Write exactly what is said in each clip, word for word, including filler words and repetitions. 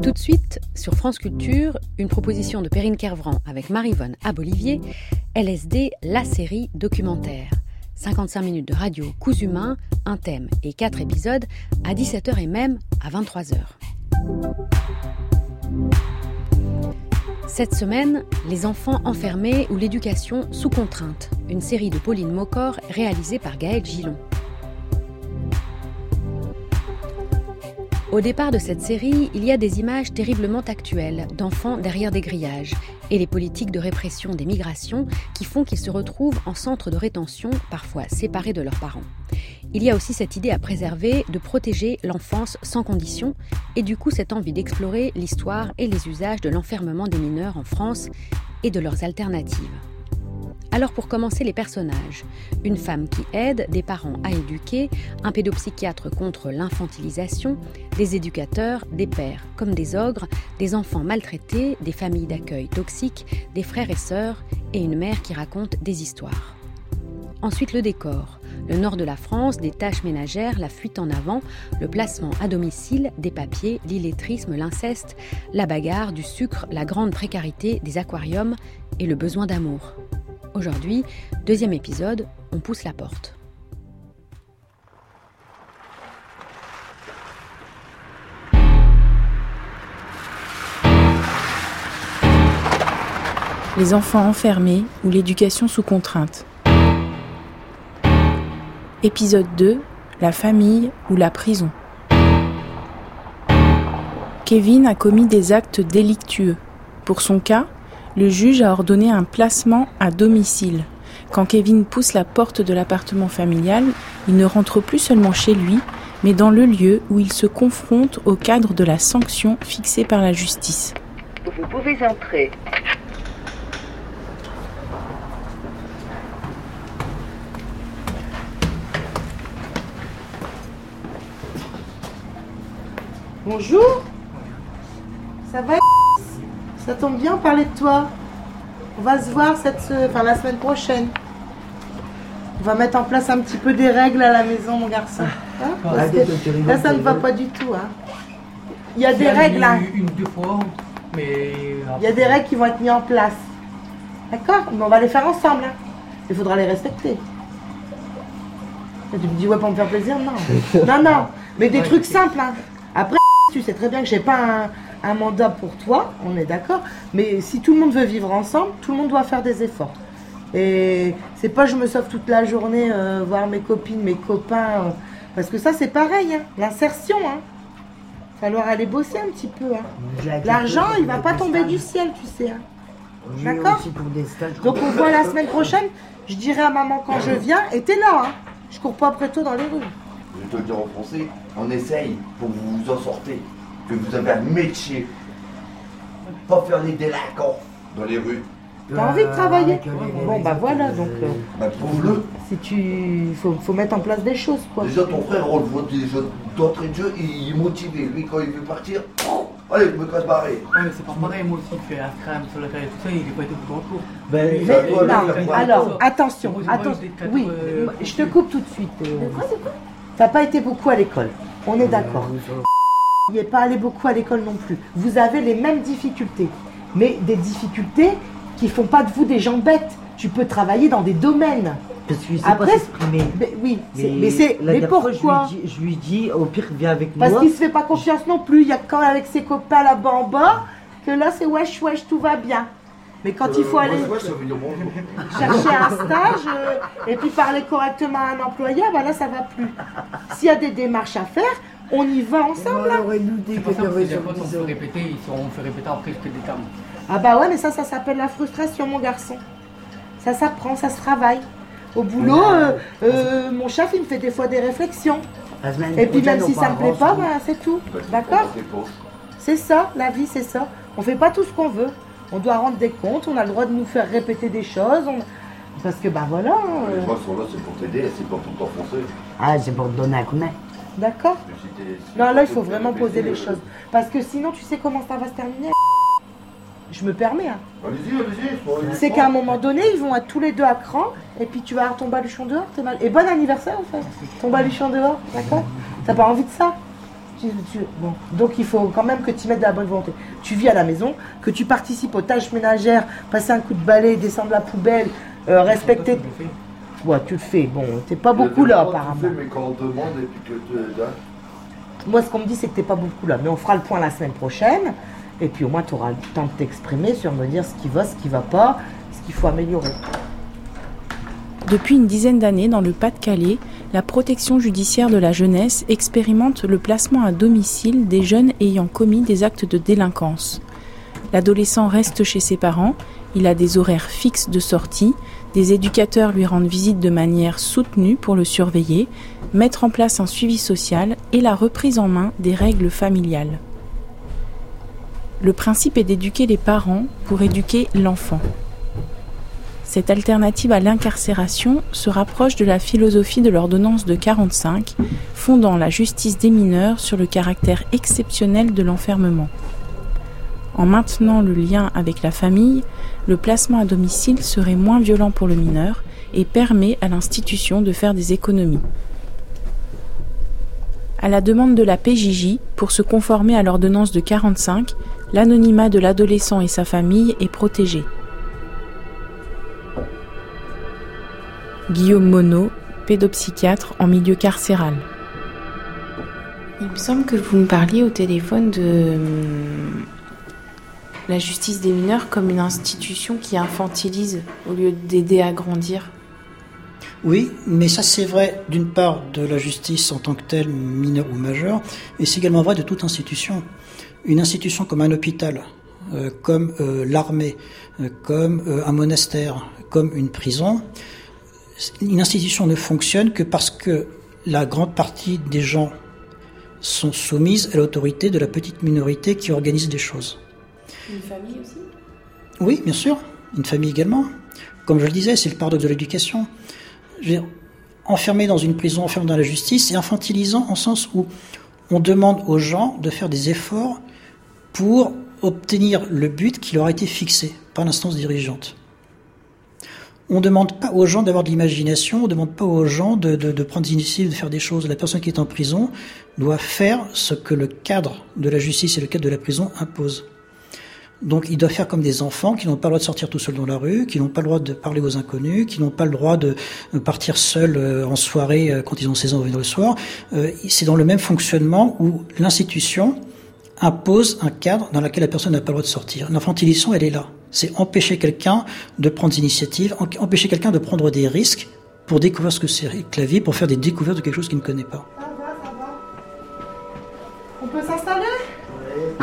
Tout de suite, sur France Culture, une proposition de Perrine Kervran avec Maryvonne Abolivier, L S D, la série documentaire. cinquante-cinq minutes de radio cousu main, un thème et quatre épisodes, à dix-sept heures et même à vingt-trois heures. Cette semaine, les enfants enfermés ou l'éducation sous contrainte, une série de Pauline Maucor réalisée par Gaël Gillon. Au départ de cette série, il y a des images terriblement actuelles d'enfants derrière des grillages et les politiques de répression des migrations qui font qu'ils se retrouvent en centre de rétention, parfois séparés de leurs parents. Il y a aussi cette idée à préserver de protéger l'enfance sans condition et du coup cette envie d'explorer l'histoire et les usages de l'enfermement des mineurs en France et de leurs alternatives. Alors pour commencer, les personnages. Une femme qui aide, des parents à éduquer, un pédopsychiatre contre l'infantilisation, des éducateurs, des pères comme des ogres, des enfants maltraités, des familles d'accueil toxiques, des frères et sœurs et une mère qui raconte des histoires. Ensuite le décor. Le nord de la France, des tâches ménagères, la fuite en avant, le placement à domicile, des papiers, l'illettrisme, l'inceste, la bagarre, du sucre, la grande précarité, des aquariums et le besoin d'amour. Aujourd'hui, deuxième épisode, on pousse la porte. Les enfants enfermés ou l'éducation sous contrainte. Épisode deux, la famille ou la prison. Kevin a commis des actes délictueux. Pour son cas, le juge a ordonné un placement à domicile. Quand Kevin pousse la porte de l'appartement familial, il ne rentre plus seulement chez lui, mais dans le lieu où il se confronte au cadre de la sanction fixée par la justice. Vous pouvez entrer. Bonjour. Ça va? Ça tombe bien, parler de toi. On va se voir cette, enfin, la semaine prochaine. On va mettre en place un petit peu des règles à la maison, mon garçon. Hein? Parce que là, ça ne va pas du tout. Hein. Il y a des règles. Hein. Une, deux fois, mais... Il y a des règles qui vont être mises en place. D'accord? Mais on va les faire ensemble. Hein. Il faudra les respecter. Tu me dis, ouais, pour me faire plaisir? Non. Non, non. Mais des ouais, trucs simples. Hein. Après, tu sais très bien que j'ai pas un... un mandat pour toi, on est d'accord, mais si tout le monde veut vivre ensemble, tout le monde doit faire des efforts. Et c'est pas je me sauve toute la journée, euh, voir mes copines, mes copains, euh, parce que ça c'est pareil, hein, l'insertion, hein. Falloir aller bosser un petit peu. Hein. L'argent, il va pas tomber du ciel, tu sais. Hein. D'accord? Donc on voit la semaine prochaine, je dirai à maman quand je viens, et t'es là, hein. Je cours pas après toi dans les rues. Je vais te le dire en français, on essaye pour que vous vous en sortez. Que vous avez un métier, pas faire les délinquants dans les rues. T'as envie de travailler? Bon bah voilà, donc euh, bah, prouve-le. Si tu, faut, faut mettre en place des choses quoi. Déjà ton frère, on le voit déjà d'entrée de jeu, il est motivé. Lui quand il veut partir, oh, allez, je me casse barrer. Ouais, mais c'est pas pareil, moi aussi je fais la crème sur la carrière tout ça, il est pas été tout en cours. Ben, mais, mais, toi, non, mais, alors attention, attention. Oui, euh, je te coupe tout de suite. Euh, de quoi, de quoi? T'as pas été beaucoup à l'école, on est d'accord. Il n'est pas allé beaucoup à l'école non plus. Vous avez les mêmes difficultés, mais des difficultés qui ne font pas de vous des gens bêtes. Tu peux travailler dans des domaines. Parce qu'il ne sait pas s'exprimer. Mais, oui, mais, mais, c'est, mais pourquoi je lui, dis, je lui dis, au pire, viens avec Parce moi. Parce qu'il ne se fait pas confiance non plus. Il y a quand avec ses copains là-bas en bas, que là c'est wesh wesh, tout va bien. Mais quand euh, il faut aller ouais, ouais, ça veut dire bonjour. Chercher un stage euh, et puis parler correctement à un employeur, bah là ça va plus. S'il y a des démarches à faire, on y va ensemble. Ouais, ouais, nous dit que des fois on fait répéter, ils seront fait répéter après que des termes. Ah bah ouais, mais ça, ça s'appelle la frustration, mon garçon. Ça s'apprend, ça se travaille. Au boulot, euh, euh, mon chef, il me fait des fois des réflexions. Et puis même si ça me plaît pas, bah, c'est tout. D'accord? C'est ça, la vie, c'est ça. On fait pas tout ce qu'on veut. On doit rendre des comptes, on a le droit de nous faire répéter des choses. On... Parce que bah voilà. Euh... Les gens sont là, c'est pour t'aider, c'est pas pour t'enfoncer. Ah, c'est pour te donner un coup de main. D'accord? Non, là, il faut vraiment poser les choses. Parce que sinon, tu sais comment ça va se terminer? Je me permets. Hein. Allez-y, allez-y. C'est qu'à un moment donné, ils vont être tous les deux à cran, et puis tu vas avoir ton baluchon dehors. T'es mal... Et bon anniversaire, en fait. Ton baluchon dehors, d'accord? T'as pas envie de ça? tu, tu, bon. Donc il faut quand même que tu mettes de la bonne volonté. Tu vis à la maison, que tu participes aux tâches ménagères, passer un coup de balai, descendre la poubelle, euh, respecter... Toi, tu le fais. Ouais, tu le fais. Bon, t'es pas beaucoup là, apparemment. Tu le fais, mais quand on demande et puis que tu... Moi, ce qu'on me dit, c'est que t'es pas beaucoup là. Mais on fera le point la semaine prochaine. Et puis au moins, tu auras le temps de t'exprimer sur me dire ce qui va, ce qui va pas, ce qu'il faut améliorer. Depuis une dizaine d'années, dans le Pas-de-Calais, la protection judiciaire de la jeunesse expérimente le placement à domicile des jeunes ayant commis des actes de délinquance. L'adolescent reste chez ses parents, il a des horaires fixes de sortie, des éducateurs lui rendent visite de manière soutenue pour le surveiller, mettre en place un suivi social et la reprise en main des règles familiales. Le principe est d'éduquer les parents pour éduquer l'enfant. Cette alternative à l'incarcération se rapproche de la philosophie de l'ordonnance de quarante-cinq, fondant la justice des mineurs sur le caractère exceptionnel de l'enfermement. En maintenant le lien avec la famille, le placement à domicile serait moins violent pour le mineur et permet à l'institution de faire des économies. À la demande de la P J J, pour se conformer à l'ordonnance de quarante-cinq, l'anonymat de l'adolescent et sa famille est protégé. Guillaume Monod, pédopsychiatre en milieu carcéral. Il me semble que vous me parliez au téléphone de euh, la justice des mineurs comme une institution qui infantilise au lieu d'aider à grandir. Oui, mais ça c'est vrai d'une part de la justice en tant que telle, mineure ou majeure, et c'est également vrai de toute institution. Une institution comme un hôpital, euh, comme euh, l'armée, euh, comme euh, un monastère, comme une prison, une institution ne fonctionne que parce que la grande partie des gens sont soumises à l'autorité de la petite minorité qui organise des choses. Une famille aussi ? Oui, bien sûr, une famille également. Comme je le disais, c'est le paradoxe de l'éducation. Je veux dire, enfermé dans une prison, enfermé dans la justice, et infantilisant en sens où on demande aux gens de faire des efforts pour obtenir le but qui leur a été fixé par l'instance dirigeante. On ne demande pas aux gens d'avoir de l'imagination, on ne demande pas aux gens de, de, de prendre des initiatives, de faire des choses. La personne qui est en prison doit faire ce que le cadre de la justice et le cadre de la prison impose. Donc il doit faire comme des enfants qui n'ont pas le droit de sortir tout seuls dans la rue, qui n'ont pas le droit de parler aux inconnus, qui n'ont pas le droit de partir seuls en soirée quand ils ont seize ans le soir. C'est dans le même fonctionnement où l'institution impose un cadre dans lequel la personne n'a pas le droit de sortir. L'infantilisation, elle est là. C'est empêcher quelqu'un de prendre des initiatives, empêcher quelqu'un de prendre des risques pour découvrir ce que c'est que la vie, pour faire des découvertes de quelque chose qu'il ne connaît pas. Ça va, ça va. On peut s'installer ? Oui.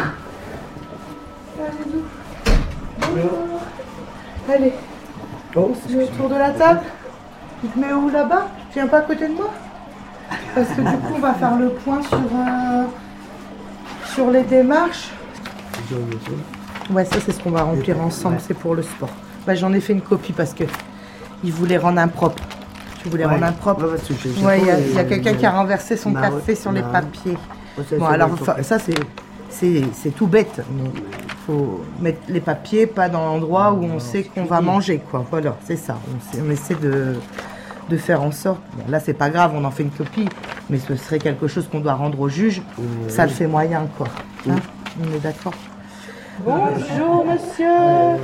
Bonjour. Allez. Oh, on se met autour de la table. Tu te mets où là-bas ? Tu viens pas à côté de moi ? Parce que du coup, on va faire le point sur, euh, sur les démarches. Ouais, ça c'est ce qu'on va remplir ensemble, c'est pour le sport. Bah, j'en ai fait une copie parce que il voulait rendre impropre. Tu voulais ouais. rendre impropre. Ouais, il ouais, y a, y a quelqu'un qui a renversé son bah, café ouais. sur bah, les papiers. Ouais, ça, bon, alors fa- ça c'est, c'est, c'est tout bête. Il faut mettre les papiers pas dans l'endroit où on sait qu'on va manger, quoi. Voilà, c'est ça. On, sait, on essaie de, de faire en sorte. Bon, là c'est pas grave, on en fait une copie, mais ce serait quelque chose qu'on doit rendre au juge. Ouais. Ça le fait moyen, quoi. Hein ouais. On est d'accord. Bonjour monsieur.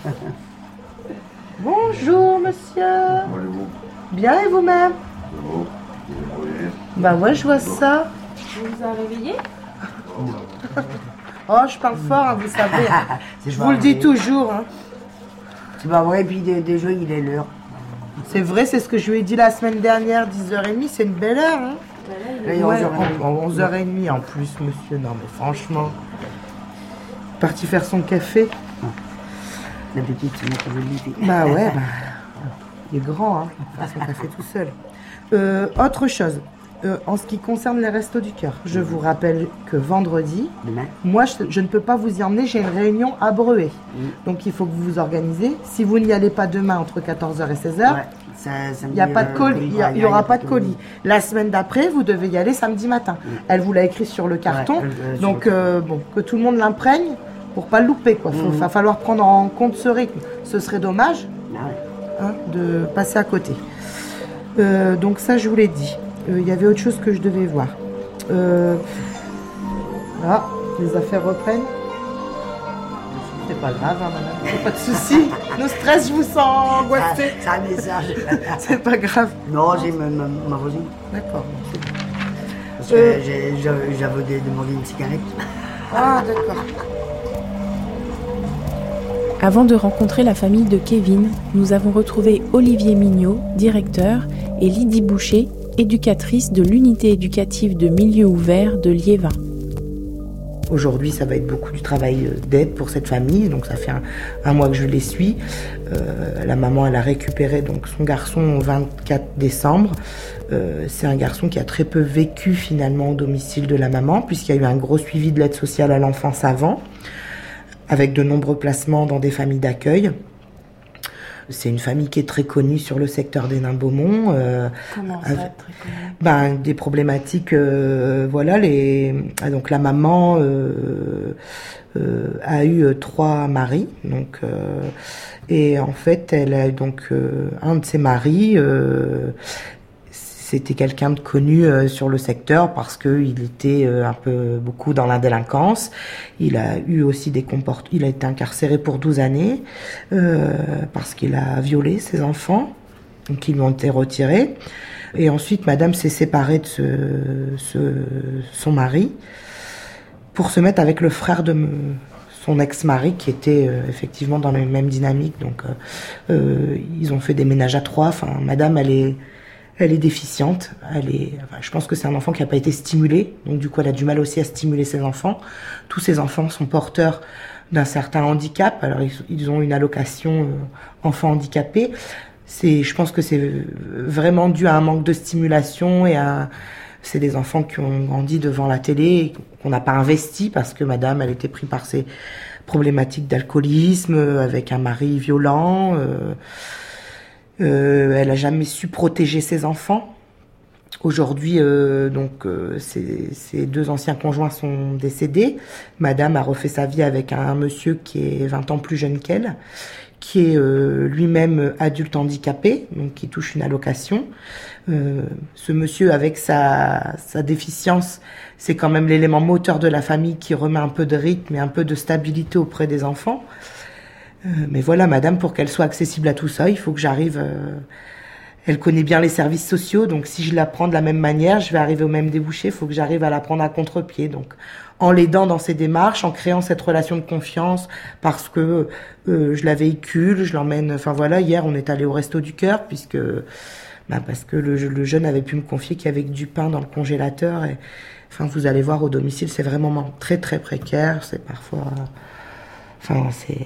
Bonjour monsieur. Bien et vous-même? Bah ouais, je vois ça. Vous vous avez réveillé? Oh, je parle fort, hein, vous savez. Je vous le dis toujours. Hein. C'est pas vrai, puis déjà il est l'heure. C'est vrai, c'est ce que je lui ai dit la semaine dernière, dix heures trente, c'est une belle heure. Hein. Là, il est ouais, onze heures trente en plus, monsieur. Non mais franchement... Parti faire son café. La petite, c'est notre volonté. Bah ouais, bah, il est grand, hein. Il fait son café tout seul. Euh, autre chose, euh, en ce qui concerne les Restos du Cœur, je vous rappelle que vendredi, demain, moi je, je ne peux pas vous y emmener, j'ai une réunion à Breuer. Mmh. Donc il faut que vous vous organisez. Si vous n'y allez pas demain entre quatorze heures et seize heures, ouais, il n'y a pas de colis, il n'y aura pas de colis. La semaine d'après, vous devez y aller samedi matin. Mmh. Elle vous l'a écrit sur le carton, ouais, euh, donc euh, bon, que tout le monde l'imprègne. Pour pas le louper, quoi. Il mmh. va falloir prendre en compte ce rythme. Ce serait dommage hein, de passer à côté. Euh, donc ça, je vous l'ai dit. Il euh, y avait autre chose que je devais voir. Euh, Ah, les affaires reprennent. C'est pas grave, hein, madame. Pas de soucis. Nos stress, je vous sens angoissée. C'est un message. C'est pas grave. Non, j'ai ma, ma, ma voisine. D'accord. Parce Euh. que j'ai- j'avais j'avais demandé une cigarette. Ah, d'accord. Avant de rencontrer la famille de Kevin, nous avons retrouvé Olivier Mignot, directeur, et Lydie Boucher, éducatrice de l'unité éducative de milieu ouvert de Liévin. Aujourd'hui, ça va être beaucoup du travail d'aide pour cette famille. Donc, ça fait un, un mois que je les suis. Euh, la maman, elle a récupéré donc son garçon au vingt-quatre décembre. Euh, c'est un garçon qui a très peu vécu finalement au domicile de la maman, puisqu'il y a eu un gros suivi de l'aide sociale à l'enfance avant, avec de nombreux placements dans des familles d'accueil. C'est une famille qui est très connue sur le secteur des Nains-Beaumont. Euh, Comment ça, avec, très connu ? ben, des problématiques, euh, voilà, les, ah, donc la maman euh, euh, a eu euh, trois maris, donc, euh, et en fait, elle a donc euh, un de ses maris. Euh, C'était quelqu'un de connu euh, sur le secteur parce qu'il était euh, un peu beaucoup dans la délinquance. Il a eu aussi des comportements. Il a été incarcéré pour douze années euh, parce qu'il a violé ses enfants, donc ils lui ont été retirés. Et ensuite, madame s'est séparée de ce, ce, son mari pour se mettre avec le frère de me- son ex-mari qui était euh, effectivement dans la même dynamique. Donc, euh, euh, ils ont fait des ménages à trois. Enfin, madame, elle est... Elle est déficiente. Elle est, enfin, je pense que c'est un enfant qui n'a pas été stimulé. Donc, du coup, elle a du mal aussi à stimuler ses enfants. Tous ses enfants sont porteurs d'un certain handicap. Alors, ils, ils ont une allocation euh, enfant handicapé. C'est, je pense que c'est vraiment dû à un manque de stimulation et à, c'est des enfants qui ont grandi devant la télé et qu'on n'a pas investi parce que madame, elle était prise par ses problématiques d'alcoolisme, avec un mari violent, euh, Euh, elle a jamais su protéger ses enfants. Aujourd'hui, euh, donc, euh, ses, ses deux anciens conjoints sont décédés. Madame a refait sa vie avec un monsieur qui est vingt ans plus jeune qu'elle, qui est euh, lui-même adulte handicapé, donc qui touche une allocation. Euh, ce monsieur, avec sa, sa déficience, c'est quand même l'élément moteur de la famille qui remet un peu de rythme et un peu de stabilité auprès des enfants. Euh, mais voilà, madame, pour qu'elle soit accessible à tout ça, il faut que j'arrive... Euh, elle connaît bien les services sociaux, donc si je la prends de la même manière, je vais arriver au même débouché, il faut que j'arrive à la prendre à contre-pied. Donc, en l'aidant dans ses démarches, en créant cette relation de confiance, parce que euh, je la véhicule, je l'emmène... Enfin voilà, hier, on est allé au Resto du Cœur, puisque... Bah, parce que le, le jeune avait pu me confier qu'il y avait du pain dans le congélateur. Et, enfin, vous allez voir, au domicile, c'est vraiment très, très précaire. C'est parfois... Enfin, c'est...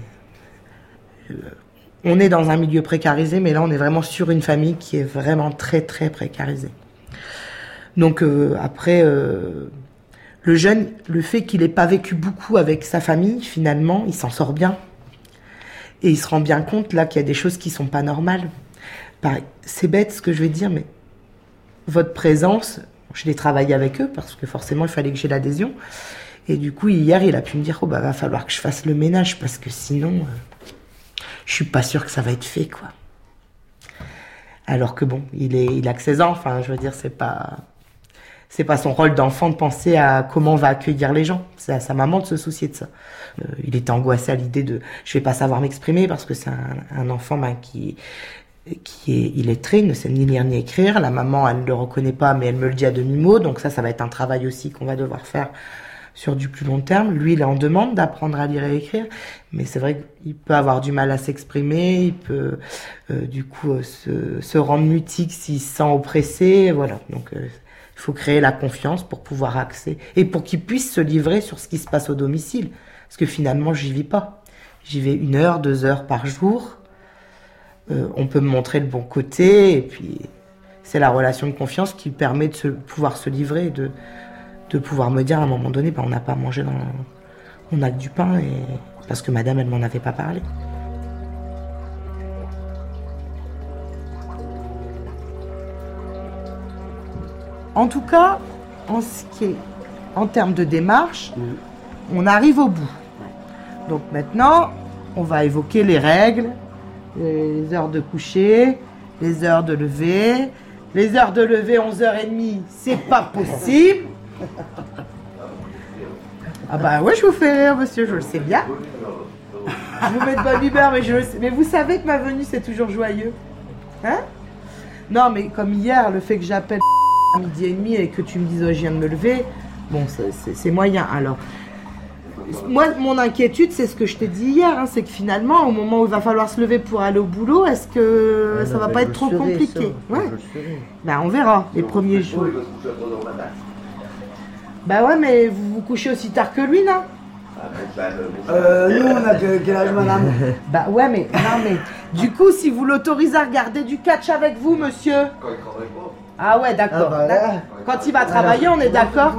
On est dans un milieu précarisé, mais là, on est vraiment sur une famille qui est vraiment très, très précarisée. Donc, euh, après, euh, le jeune, le fait qu'il n'ait pas vécu beaucoup avec sa famille, finalement, il s'en sort bien. Et il se rend bien compte, là, qu'il y a des choses qui sont pas normales. Pareil, c'est bête ce que je vais dire, mais votre présence, je l'ai travaillé avec eux, parce que forcément, il fallait que j'ai l'adhésion. Et du coup, hier, il a pu me dire, oh, bah, va falloir que je fasse le ménage, parce que sinon... Euh, je suis pas sûre que ça va être fait, quoi. Alors que bon, il est, il a que seize ans, enfin, je veux dire, c'est pas, c'est pas son rôle d'enfant de penser à comment on va accueillir les gens. C'est à sa maman de se soucier de ça. Euh, il était angoissé à l'idée de, je vais pas savoir m'exprimer parce que c'est un, un enfant, ben, qui, qui est illettré, il ne sait ni lire ni écrire. La maman, elle ne le reconnaît pas, mais elle me le dit à demi-mot. Donc ça, ça va être un travail aussi qu'on va devoir faire sur du plus long terme. Lui, il est en demande d'apprendre à lire et écrire, mais c'est vrai qu'il peut avoir du mal à s'exprimer, il peut euh, du coup euh, se, se rendre mutique s'il se sent oppressé, voilà. Donc euh, il faut créer la confiance pour pouvoir accéder, et pour qu'il puisse se livrer sur ce qui se passe au domicile, parce que finalement, j'y vis pas. J'y vais une heure, deux heures par jour, euh, on peut me montrer le bon côté, et puis c'est la relation de confiance qui permet de se, pouvoir se livrer, et de de pouvoir me dire à un moment donné, bah, on n'a pas mangé dans... On a que du pain, et... parce que madame, elle m'en avait pas parlé. En tout cas, en ce qui est... en termes de démarche, mmh. on arrive au bout. Donc maintenant, on va évoquer les règles, les heures de coucher, les heures de lever. Les heures de lever, onze heures trente, c'est pas possible. Ah bah ouais, je vous fais rire, monsieur, je le sais bien. Je vous mets de bonne humeur, mais je le sais. Mais vous savez que ma venue, c'est toujours joyeux. Hein? Non, mais comme hier, le fait que j'appelle à midi et demi et que tu me dises oh, je viens de me lever, bon, c'est, c'est, c'est moyen. Alors, moi, mon inquiétude, c'est ce que je t'ai dit hier, hein, c'est que finalement, au moment où il va falloir se lever pour aller au boulot, est-ce que Ah, ça non, va mais pas je être le trop serai, compliqué? ça. Ouais. Je le serai. Ben, on verra les premiers jours. Bah ben ouais, mais vous vous couchez aussi tard que lui, non? Euh, nous, on a que- quel âge, madame? Bah ouais, mais non, mais du coup, si vous l'autorisez à regarder du catch avec vous, monsieur. Quand il travaille pas. Ah ouais, d'accord. Ah bah là. d'accord. Quand il va travailler, on est d'accord.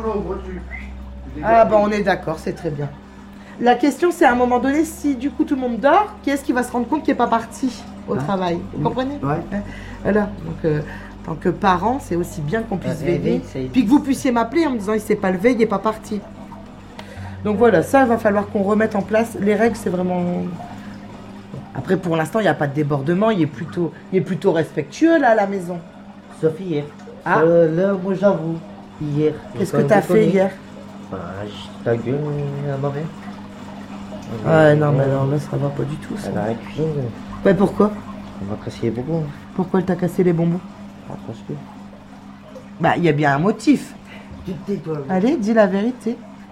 Ah bah on est d'accord, c'est très bien. La question, c'est à un moment donné, si du coup tout le monde dort, qui est-ce qui va se rendre compte qu'il n'est pas parti au Ouais. travail? Vous comprenez? Ouais. Hein? Voilà. Donc, euh, en tant que parent, c'est aussi bien qu'on puisse Ouais, veiller. oui, c'est- Puis que vous puissiez m'appeler en me disant il s'est pas levé, il n'est pas parti. Donc voilà, ça, il va falloir qu'on remette en place. Les règles, c'est vraiment. Après, pour l'instant, il n'y a pas de débordement. Il est plutôt, il est plutôt respectueux là à la maison. Sauf hier. Ah. Euh, là, moi, j'avoue. Hier. Qu'est-ce que tu as fait hier? Bah, j'ai ta gueule à ma mère. Ouais, non, mais non, là, ça va pas du tout. Ça. Elle a la cuisine. Ouais, pourquoi? On m'a cassé les bonbons. Pourquoi elle t'a cassé les bonbons? Ah, parce que. Bah, il y a bien un motif. Tu te tais, toi. Allez, dis la vérité.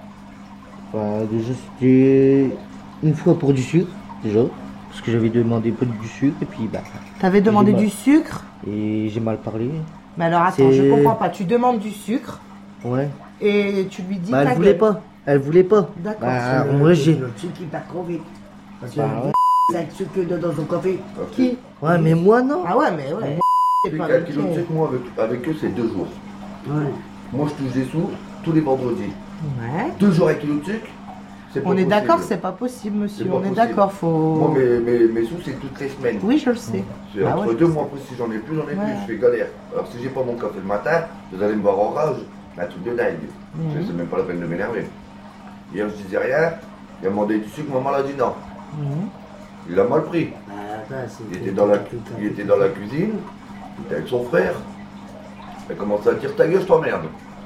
Bah, déjà, c'était une fois pour du sucre, déjà. Parce que j'avais demandé pas du sucre, et puis, bah. T'avais demandé J'ai mal- du sucre? Et j'ai mal parlé. Mais alors, attends, C'est- je comprends pas. Tu demandes du sucre Ouais. et tu lui dis Bah, ta elle voulait gueule. pas. Elle voulait pas. D'accord. Bah, moi, j'ai. Le truc qui t'a crevé. Parce que Bah, ouais. c'est avec sucre dans son café. Qui? Ouais, mais moi, non. Ah ouais, mais ouais. C'est Plus pas qu'un le kilo de cas. sucre, moi, avec, avec eux, c'est deux jours. Ouais. Moi, je touche des sous tous les vendredis. Ouais. Deux jours avec kilo de sucre, c'est pas On est possible. d'accord, c'est pas possible, monsieur. C'est pas On est possible. d'accord, faut. Moi, mes, mes, mes sous, c'est toutes les semaines. Oui, je le sais. C'est Ah entre ouais, deux je mois, sais. après, si j'en ai plus, j'en ai Ouais. plus, je fais galère. Alors, si j'ai pas mon café le matin, vous allez me voir en rage, un truc de dingue. Mhm. C'est même pas la peine de m'énerver. Hier, je disais rien, il a demandé du sucre, maman l'a dit non. Mhm. Il a mal pris. Ah, attends, c'est- Il était dans la, il était dans la cuisine, il était avec son frère. Il a commencé à dire ta gueule, je t'emmerde.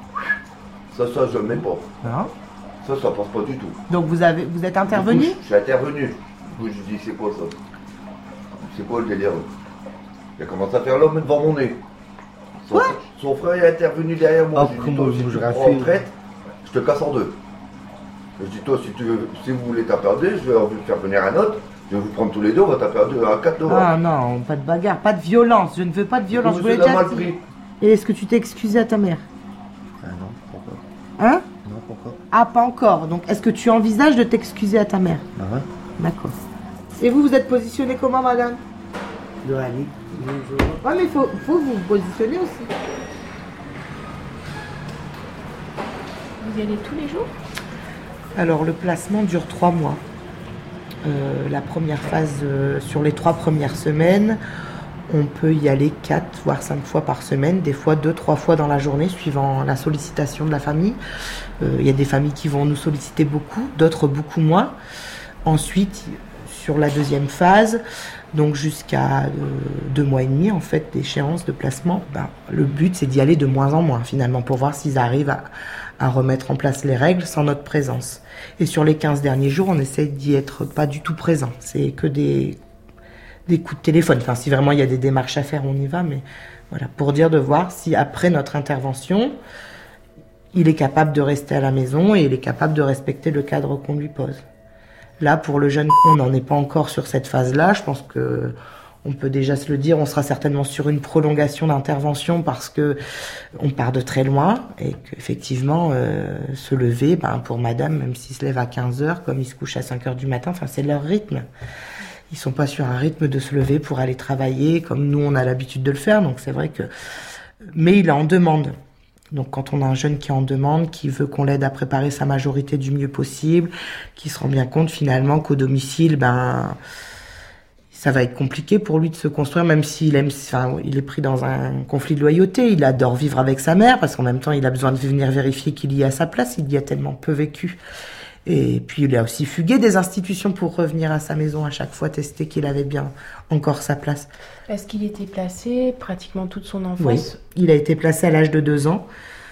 Ça, ça, je le mets pas. Non. Ça, ça passe pas du tout. Donc vous avez, vous êtes intervenu? Du coup, je je suis intervenu. Du coup, je dis c'est quoi ça? C'est quoi le délire? Il a commencé à faire l'homme devant mon nez. Son, Quoi? son frère est intervenu derrière moi. Ah, Je lui ai dit, comment toi, si vous tu j'aurais prends fait en traite, je te casse en deux. Je dis toi, si tu veux, si vous voulez taper à deux, je vais vous faire venir un autre. Je vais vous prendre tous les deux, on va taper à deux, à quatre dehors. Ah non, pas de bagarre, pas de violence. Je ne veux pas de violence. Je Monsieur voulais l'a déjà mal dire. pris. Et est-ce que tu t'es excusé à ta mère? Ah non, pourquoi? Hein? Non, pourquoi? Ah, pas encore. Donc, est-ce que tu envisages de t'excuser à ta mère? Ah ouais? D'accord. Et vous, vous êtes positionné comment, madame? De aller. Ouais, mais il faut, faut vous positionner aussi. Vous y allez tous les jours? Alors, le placement dure trois mois. Euh, la première phase, euh, sur les trois premières semaines, on peut y aller quatre, voire cinq fois par semaine, des fois deux, trois fois dans la journée, suivant la sollicitation de la famille. Euh, Il y a des familles qui vont nous solliciter beaucoup, d'autres beaucoup moins. Ensuite, sur la deuxième phase, donc jusqu'à euh, deux mois et demi en fait d'échéance de placement, ben, le but c'est d'y aller de moins en moins finalement pour voir s'ils arrivent à, à remettre en place les règles sans notre présence. Et sur les quinze derniers jours, on essaie d'y être pas du tout présent. C'est que des, des coups de téléphone. Enfin, si vraiment il y a des démarches à faire, on y va. Mais voilà, pour dire de voir si après notre intervention, il est capable de rester à la maison et il est capable de respecter le cadre qu'on lui pose. Là, pour le jeune, on n'en est pas encore sur cette phase-là. Je pense que on peut déjà se le dire. On sera certainement sur une prolongation d'intervention parce que on part de très loin et qu'effectivement, euh, se lever, ben, pour madame, même s'il se lève à quinze heures, comme il se couche à cinq heures du matin, enfin, c'est leur rythme. Ils sont pas sur un rythme de se lever pour aller travailler comme nous, on a l'habitude de le faire. Donc, c'est vrai que, mais il est en demande. Donc quand on a un jeune qui est en demande, qui veut qu'on l'aide à préparer sa majorité du mieux possible, qui se rend bien compte finalement qu'au domicile, ben ça va être compliqué pour lui de se construire, même s'il aime, enfin, il est pris dans un conflit de loyauté. Il adore vivre avec sa mère parce qu'en même temps il a besoin de venir vérifier qu'il y est à sa place. Il y a tellement peu vécu. Et puis il a aussi fugué des institutions pour revenir à sa maison à chaque fois, tester qu'il avait bien encore sa place. Est-ce qu'il était placé pratiquement toute son enfance? Oui, il a été placé à l'âge de deux ans.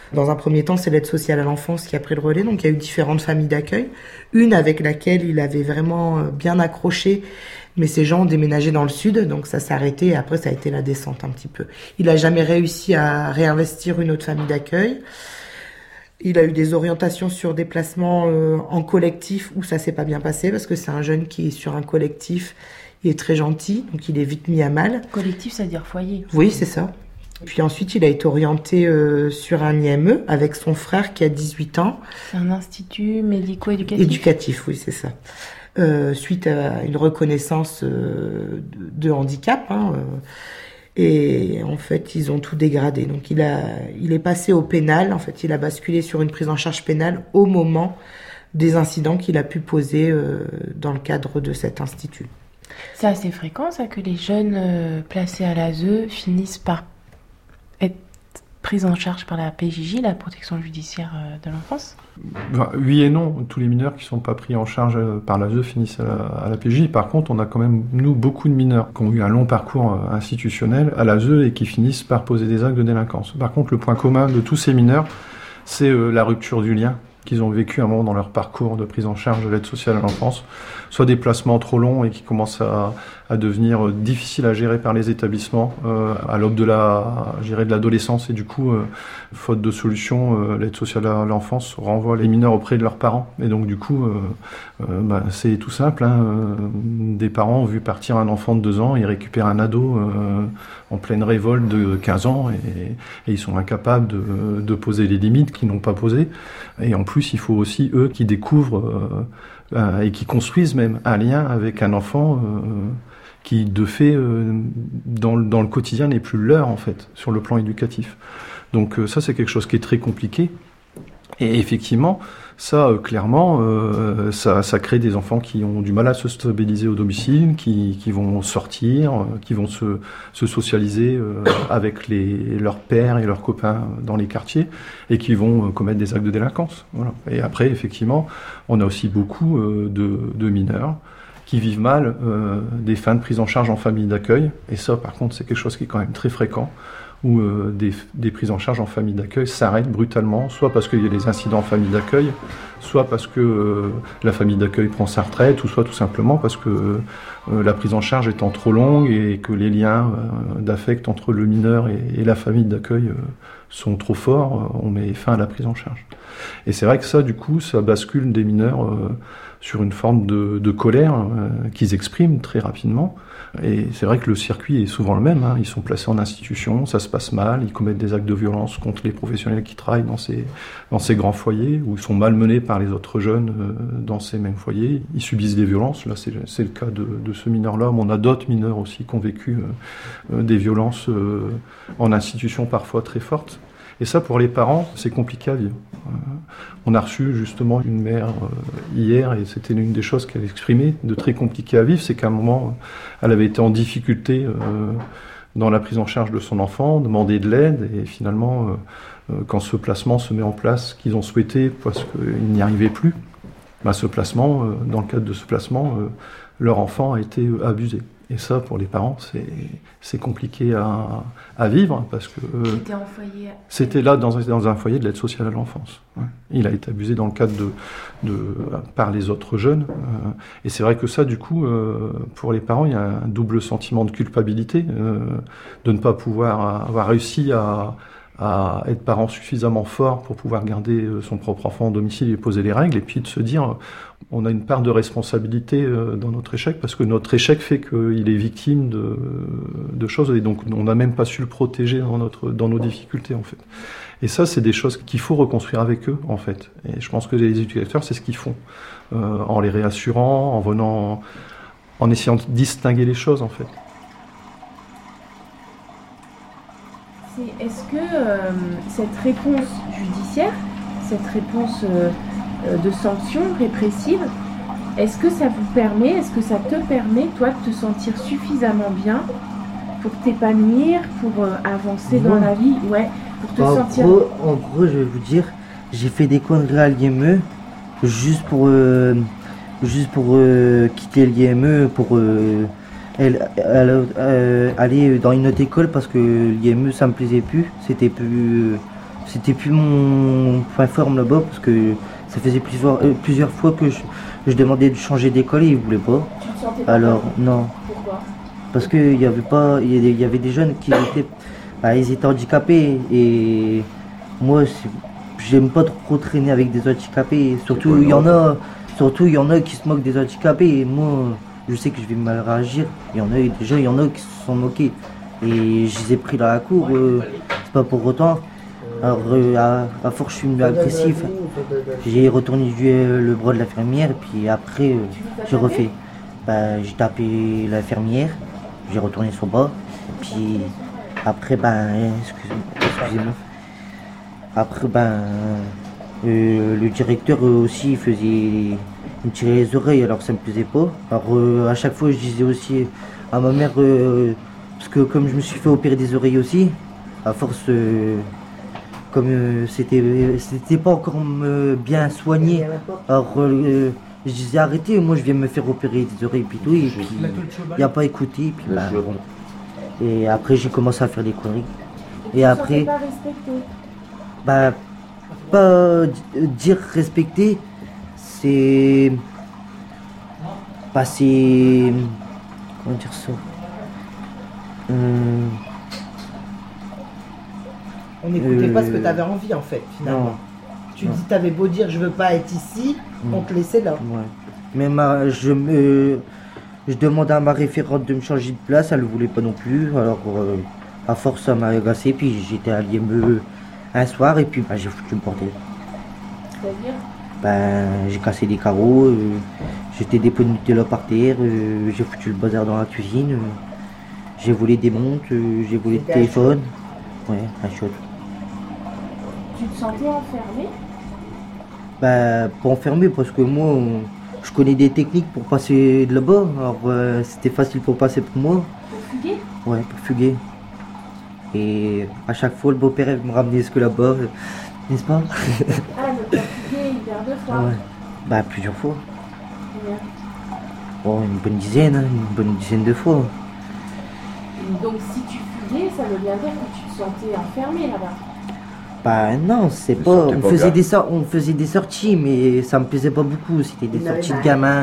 Dans un premier temps, c'est l'aide sociale à l'enfance qui a pris le relais. Donc, il y a eu différentes familles d'accueil. Une avec laquelle il avait vraiment bien accroché, mais ces gens ont déménagé dans le sud, donc ça s'est arrêté et après, ça a été la descente un petit peu. Il n'a jamais réussi à réinvestir une autre famille d'accueil. Il a eu des orientations sur des placements euh, en collectif où ça s'est pas bien passé parce que c'est un jeune qui est sur un collectif, il est très gentil, donc il est vite mis à mal. Collectif, ça veut dire foyer. Oui, c'est ça. Puis ensuite, il a été orienté euh, sur un I M E avec son frère qui a dix-huit ans. C'est un institut médico-éducatif. Éducatif, oui, c'est ça. Euh, suite à une reconnaissance euh, de, de handicap, hein, euh, et en fait, ils ont tout dégradé. Donc, il a, il est passé au pénal. En fait, il a basculé sur une prise en charge pénale au moment des incidents qu'il a pu poser euh, dans le cadre de cet institut. C'est assez fréquent, ça, que les jeunes euh, placés à l'A S E finissent par être pris en charge par la P J J, la protection judiciaire euh, de l'enfance ? Enfin, oui et non. Tous les mineurs qui ne sont pas pris en charge par l'A S E finissent à la, à la P J J. Par contre, on a quand même, nous, beaucoup de mineurs qui ont eu un long parcours institutionnel à l'A S E et qui finissent par poser des actes de délinquance. Par contre, le point commun de tous ces mineurs, c'est euh, la rupture du lien qu'ils ont vécu à un moment dans leur parcours de prise en charge de l'aide sociale à l'enfance, soit des placements trop longs et qui commencent à, à devenir difficiles à gérer par les établissements euh, à l'aube de la, je dirais, de l'adolescence, et du coup, euh, faute de solution, euh, l'aide sociale à l'enfance renvoie les mineurs auprès de leurs parents. Et donc du coup, euh, euh, bah, c'est tout simple, hein, euh, des parents ont vu partir un enfant de deux ans, ils récupèrent un ado euh, en pleine révolte de quinze ans, et, et ils sont incapables de, de poser les limites qu'ils n'ont pas posées. Et en plus, il faut aussi eux qui découvrent euh, euh, et qui construisent même un lien avec un enfant euh, qui, de fait, euh, dans, dans le quotidien, n'est plus leur, en fait, sur le plan éducatif. Donc euh, ça, c'est quelque chose qui est très compliqué. Et effectivement, ça, euh, clairement, euh, ça, ça crée des enfants qui ont du mal à se stabiliser au domicile, qui, qui vont sortir, euh, qui vont se, se socialiser euh, avec les, leurs pères et leurs copains dans les quartiers, et qui vont euh, commettre des actes de délinquance. Voilà. Et après, effectivement, on a aussi beaucoup euh, de, de mineurs qui vivent mal euh, des fins de prise en charge en famille d'accueil. Et ça, par contre, c'est quelque chose qui est quand même très fréquent, où euh, des, des prises en charge en famille d'accueil s'arrêtent brutalement, soit parce qu'il y a des incidents en famille d'accueil, soit parce que euh, la famille d'accueil prend sa retraite, ou soit tout simplement parce que euh, la prise en charge étant trop longue et que les liens euh, d'affect entre le mineur et, et la famille d'accueil euh, sont trop forts, euh, on met fin à la prise en charge. Et c'est vrai que ça, du coup, ça bascule des mineurs euh, sur une forme de, de colère euh, qu'ils expriment très rapidement. Et c'est vrai que le circuit est souvent le même, hein. Ils sont placés en institution, ça se passe mal, ils commettent des actes de violence contre les professionnels qui travaillent dans ces, dans ces grands foyers, ou ils sont malmenés par les autres jeunes euh, dans ces mêmes foyers, ils subissent des violences. Là c'est, c'est le cas de, de ce mineur-là, mais on a d'autres mineurs aussi qui ont vécu euh, euh, des violences euh, en institution parfois très fortes. Et ça, pour les parents, c'est compliqué à vivre. Euh, on a reçu justement une mère euh, hier, et c'était une des choses qu'elle exprimait, de très compliqué à vivre, c'est qu'à un moment, elle avait été en difficulté euh, dans la prise en charge de son enfant, demandé de l'aide, et finalement, euh, euh, quand ce placement se met en place, qu'ils ont souhaité, parce qu'ils n'y arrivaient plus, bah, ce placement, euh, dans le cadre de ce placement, euh, leur enfant a été euh, abusé. Et ça, pour les parents, c'est, c'est compliqué à, à vivre, parce que euh, c'était, en foyer... c'était là dans, dans un foyer de l'aide sociale à l'enfance. Ouais. Il a été abusé dans le cadre de, de, par les autres jeunes. Euh, et c'est vrai que ça, du coup, euh, pour les parents, il y a un double sentiment de culpabilité, euh, de ne pas pouvoir avoir réussi à, à être parent suffisamment fort pour pouvoir garder son propre enfant au domicile et poser les règles, et puis de se dire on a une part de responsabilité dans notre échec, parce que notre échec fait qu'il est victime de, de choses, et donc on n'a même pas su le protéger dans, notre, dans nos difficultés, en fait. Et ça, c'est des choses qu'il faut reconstruire avec eux, en fait. Et je pense que les éducateurs, c'est ce qu'ils font, euh, en les réassurant, en venant, en essayant de distinguer les choses, en fait. Est-ce que euh, cette réponse judiciaire, cette réponse euh, de sanction répressive, est-ce que ça vous permet, est-ce que ça te permet, toi, de te sentir suffisamment bien pour t'épanouir, pour euh, avancer non. dans la vie, ouais, pour te en sentir... Gros, en gros, je vais vous dire, j'ai fait des conneries à l'I M E juste pour, euh, juste pour euh, quitter l'I M E, pour... Euh, Elle, elle, euh, aller dans une autre école parce que l'I M E ça me plaisait plus, c'était plus, c'était plus mon point fort là-bas parce que ça faisait plusieurs, euh, plusieurs fois que je, je demandais de changer d'école et ils voulaient pas. Tu te sentais pas Alors bien? non. Pourquoi? Parce qu'il y avait pas, il y avait- il y avait des jeunes qui étaient, bah, ils étaient handicapés et moi c'est- j'aime pas trop traîner avec des handicapés. Surtout il y en a, surtout il y en a qui se moquent des handicapés et moi je sais que je vais mal réagir. Il y en a déjà, il y en a qui se sont moqués et je les ai pris dans la cour. Euh, c'est pas pour autant. Alors euh, à, à force je suis devenu agressif. J'ai retourné jouer le bras de l'infirmière puis après euh, j'ai refait. Bah, j'ai tapé l'infirmière, j'ai retourné son bras, puis après ben excuse- excusez-moi. Après ben euh, le directeur euh, aussi il faisait il me tirait les oreilles alors que ça me plaisait pas. Alors euh, à chaque fois je disais aussi à ma mère euh, parce que comme je me suis fait opérer des oreilles aussi, à force euh, comme euh, c'était c'était pas encore euh, bien soigné, alors euh, je disais arrêtez, moi je viens me faire opérer des oreilles puis tout, et puis il a pas écouté, puis bah, bon. Et après j'ai commencé à faire des conneries. Et après, pas respecté. bah pas d- dire respecter, c'est bah c'est comment dire ça. Hum, On n'écoutait Euh, pas ce que tu avais envie en fait, finalement. non. Tu non. dis, t'avais beau dire je veux pas être ici, Mm. on te laissait là. Ouais. Mais ma, je me, je demandais à ma référente de me changer de place, elle ne voulait pas non plus. Alors euh, à force ça m'a agacé, puis j'étais à l'I M E un soir et puis bah, j'ai foutu le bordel. C'est-à-dire? Ben, j'ai cassé des carreaux, euh, j'étais des pots de Nutella par terre, euh, j'ai foutu le bazar dans la cuisine, euh, j'ai volé des montres, euh, j'ai volé le C'était un téléphone. Ouais, un shot. Tu te sentais enfermé? Bah, pas enfermé parce que moi, on- je connais des techniques pour passer de là-bas. Alors, euh, c'était facile pour passer pour moi. Pour fuguer? Ouais, pour fuguer. Et à chaque fois, le beau-père il me ramenait ce que là-bas, euh, n'est-ce pas? Ah, donc t'as fugué une paire de fois. Ouais. Bah, plusieurs fois. Combien? Bon, une bonne dizaine, hein, une bonne dizaine de fois. Donc si tu fuguais, ça veut bien dire que tu te sentais enfermé là-bas. Bah non, c'est Mais pas. c'était On pas faisait grave. des sor- on faisait des sorties, mais ça me plaisait pas beaucoup. C'était des Il n'avait sorties de pas. gamins.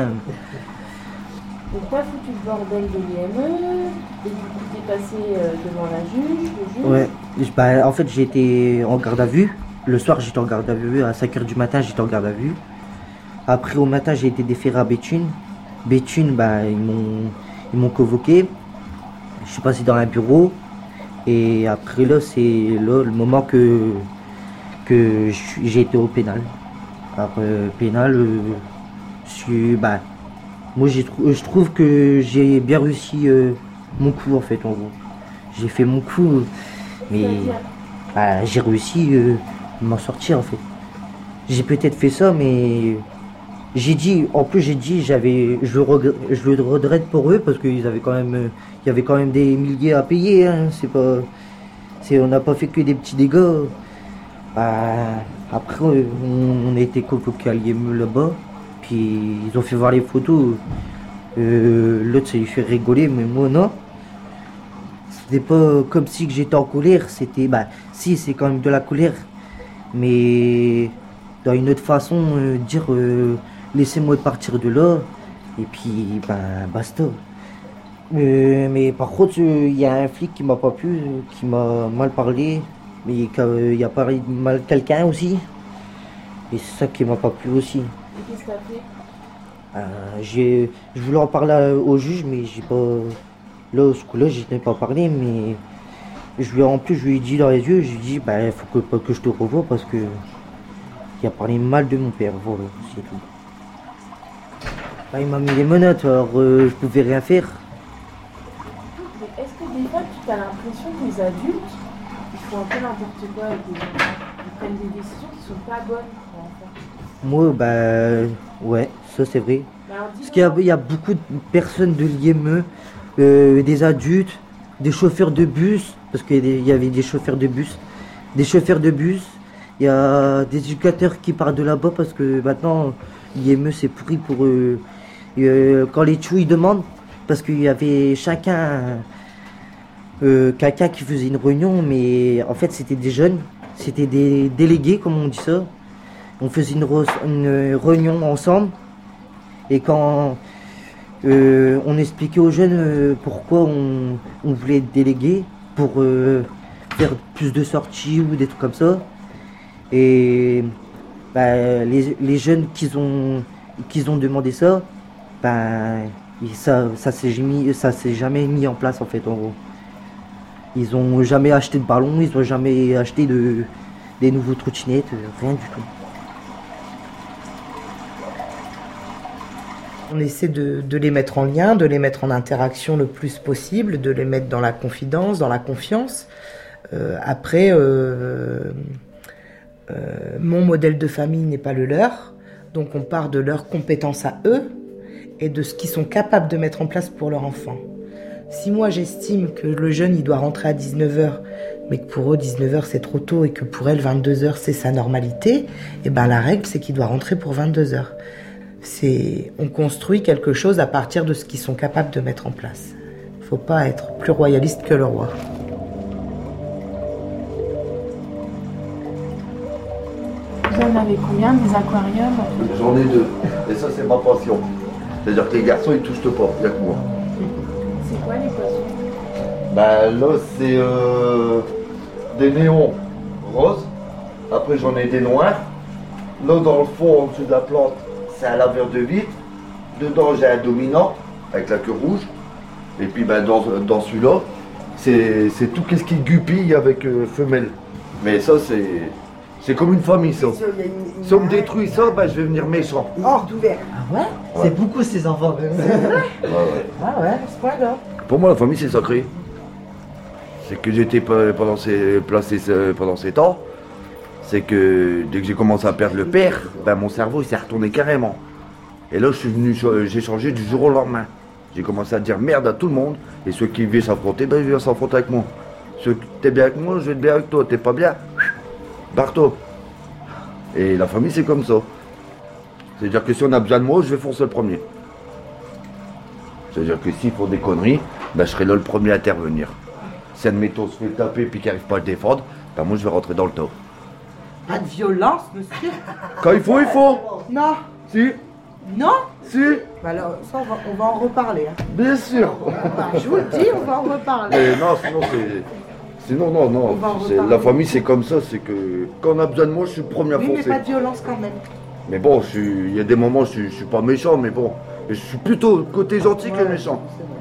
Donc t'as foutu le bordel de l'I M E, et du coup t'es passé euh, devant la juge, le juge. Ouais. Je- Bah, en fait, j'ai été en garde à vue. Le soir, j'étais en garde à vue. À cinq heures du matin, j'étais en garde à vue. Après, au matin, j'ai été déféré à Béthune. Béthune, bah, ils m'ont ils m'ont convoqué. Je suis passé dans un bureau. Et après, là, c'est là le moment que, que je suis- j'ai été au pénal. Alors, euh, pénal, euh, je suis. Bah, moi, j'ai trou- je trouve que j'ai bien réussi euh, mon coup, en fait, en gros. J'ai fait mon coup, mais C'est-à-dire? bah, j'ai réussi euh, à m'en sortir, en fait. J'ai peut-être fait ça, mais j'ai dit, en plus, j'ai dit, j'avais, je le regr- je le regrette pour eux parce qu'ils avaient quand même, euh, il y avait quand même des milliers à payer. Hein, c'est pas, c'est, on n'a pas fait que des petits dégâts. Bah, après, euh, on, on a été convoqués à l'I M E là-bas, puis ils ont fait voir les photos. Euh, l'autre, ça lui fait rigoler, mais moi, non. C'était pas comme si que j'étais en colère, c'était, bah, si, c'est quand même de la colère, mais dans une autre façon, euh, dire, euh, laissez-moi partir de là, et puis, ben, basta. Euh, mais par contre, euh, il y a un flic qui m'a pas plu, euh, qui m'a mal parlé, mais qui a, euh, il a parlé de mal quelqu'un aussi, et c'est ça qui m'a pas plu aussi. Et qu'est-ce que t'as fait? Euh, j'ai, je voulais en parler à- au juge, mais j'ai pas. Là, ce coup-là, je n'ai pas parlé, mais je lui, en plus, je lui ai dit dans les yeux, je lui ai dit, bah, faut que, pas que je te revoie parce que il a parlé mal de mon père, voilà, c'est tout. Bah, il m'a mis les menottes, alors euh, je pouvais rien faire. Mais est-ce que des fois tu as l'impression que les adultes, ils font un peu n'importe quoi avec les enfants? Ils prennent des décisions qui sont pas bonnes pour l'enfant? Moi, bah, ouais, ça c'est vrai. Bah, alors, Parce qu'il y a, il y a beaucoup de personnes de l'I M E, euh, des adultes, des chauffeurs de bus, parce qu'il y a des- il y avait des chauffeurs de bus, des chauffeurs de bus, il y a des éducateurs qui partent de là-bas parce que maintenant l'I M E c'est pourri pour eux. Et, euh, quand les tchous ils demandent, parce qu'il y avait chacun, euh, quelqu'un qui faisait une réunion, mais en fait c'était des jeunes, c'était des délégués, comme on dit ça. On faisait une, re, une réunion ensemble. Et quand euh, on expliquait aux jeunes euh, pourquoi on, on voulait être délégués, pour euh, faire plus de sorties ou des trucs comme ça. Et bah, les, les jeunes qui ont, qui ont demandé ça, bah, ça ça s'est mis, ça s'est jamais mis en place en fait en gros. Ils ont jamais acheté de ballon, ils ont jamais acheté de, des nouveaux trottinettes, rien du tout. On essaie de, de les mettre en lien, de les mettre en interaction le plus possible, de les mettre dans la confidence, dans la confiance. Euh, après, euh, euh, mon modèle de famille n'est pas le leur, donc on part de leurs compétences à eux et de ce qu'ils sont capables de mettre en place pour leur enfant. Si moi j'estime que le jeune il doit rentrer à dix-neuf heures, mais que pour eux dix-neuf heures c'est trop tôt et que pour elle vingt-deux heures c'est sa normalité, et ben la règle c'est qu'il doit rentrer pour vingt-deux heures. C'est, on construit quelque chose à partir de ce qu'ils sont capables de mettre en place. Il ne faut pas être plus royaliste que le roi. Vous en avez combien des aquariums? J'en ai deux. Et ça, c'est ma passion. C'est-à-dire que les garçons, ils touchent pas. Il n'y a que moi. C'est quoi les poissons? Bah là, c'est euh, des néons roses. Après, j'en ai des noirs. Là, dans le fond, en dessous de la plante, c'est un laveur de vitre. Dedans, j'ai un dominant avec la queue rouge. Et puis, ben, dans, dans celui-là, c'est, c'est tout ce qui gupille avec euh, femelle. Mais ça, c'est, c'est comme une famille, ça. Si on me détruit ça, ben, je vais venir méchant. Hors d'ouvert. Ah ouais, Ouais. C'est beaucoup ces enfants. Ouais, ouais. Ah ouais, à ce point-là. Pour moi, la famille, c'est sacré. C'est que j'étais pe- pendant ces, placé ce- pendant ces temps. C'est que dès que j'ai commencé à perdre le père, ben, mon cerveau, il s'est retourné carrément. Et là, je suis venu, j'ai changé du jour au lendemain. J'ai commencé à dire merde à tout le monde. Et ceux qui veulent s'affronter, ben, ils viennent s'affronter avec moi. Ceux qui t'es bien avec moi, je vais être bien avec toi. T'es pas bien, barre-toi. Et la famille, c'est comme ça. C'est-à-dire que si on a besoin de moi, je vais foncer le premier. C'est-à-dire que s'ils font des conneries, ben, je serai là le premier à intervenir. Si admettons se fait taper et qu'il n'arrive pas à le défendre, ben, moi je vais rentrer dans le tas. Pas de violence, monsieur. Quand il faut, il faut. Non. Si. Non. Si. Bah alors, ça, on va, on va en reparler. Hein. Bien sûr. Bah, je vous le dis, on va en reparler. Mais non, sinon c'est... Sinon, non, non. On va en C'est... reparler. La famille, c'est comme ça. C'est que quand on a besoin de moi, je suis le premier à Oui, mais foncer. pas de violence quand même. Mais bon, je suis... il y a des moments où je suis... je suis pas méchant, mais bon. Je suis plutôt côté gentil que Ouais, méchant. c'est vrai.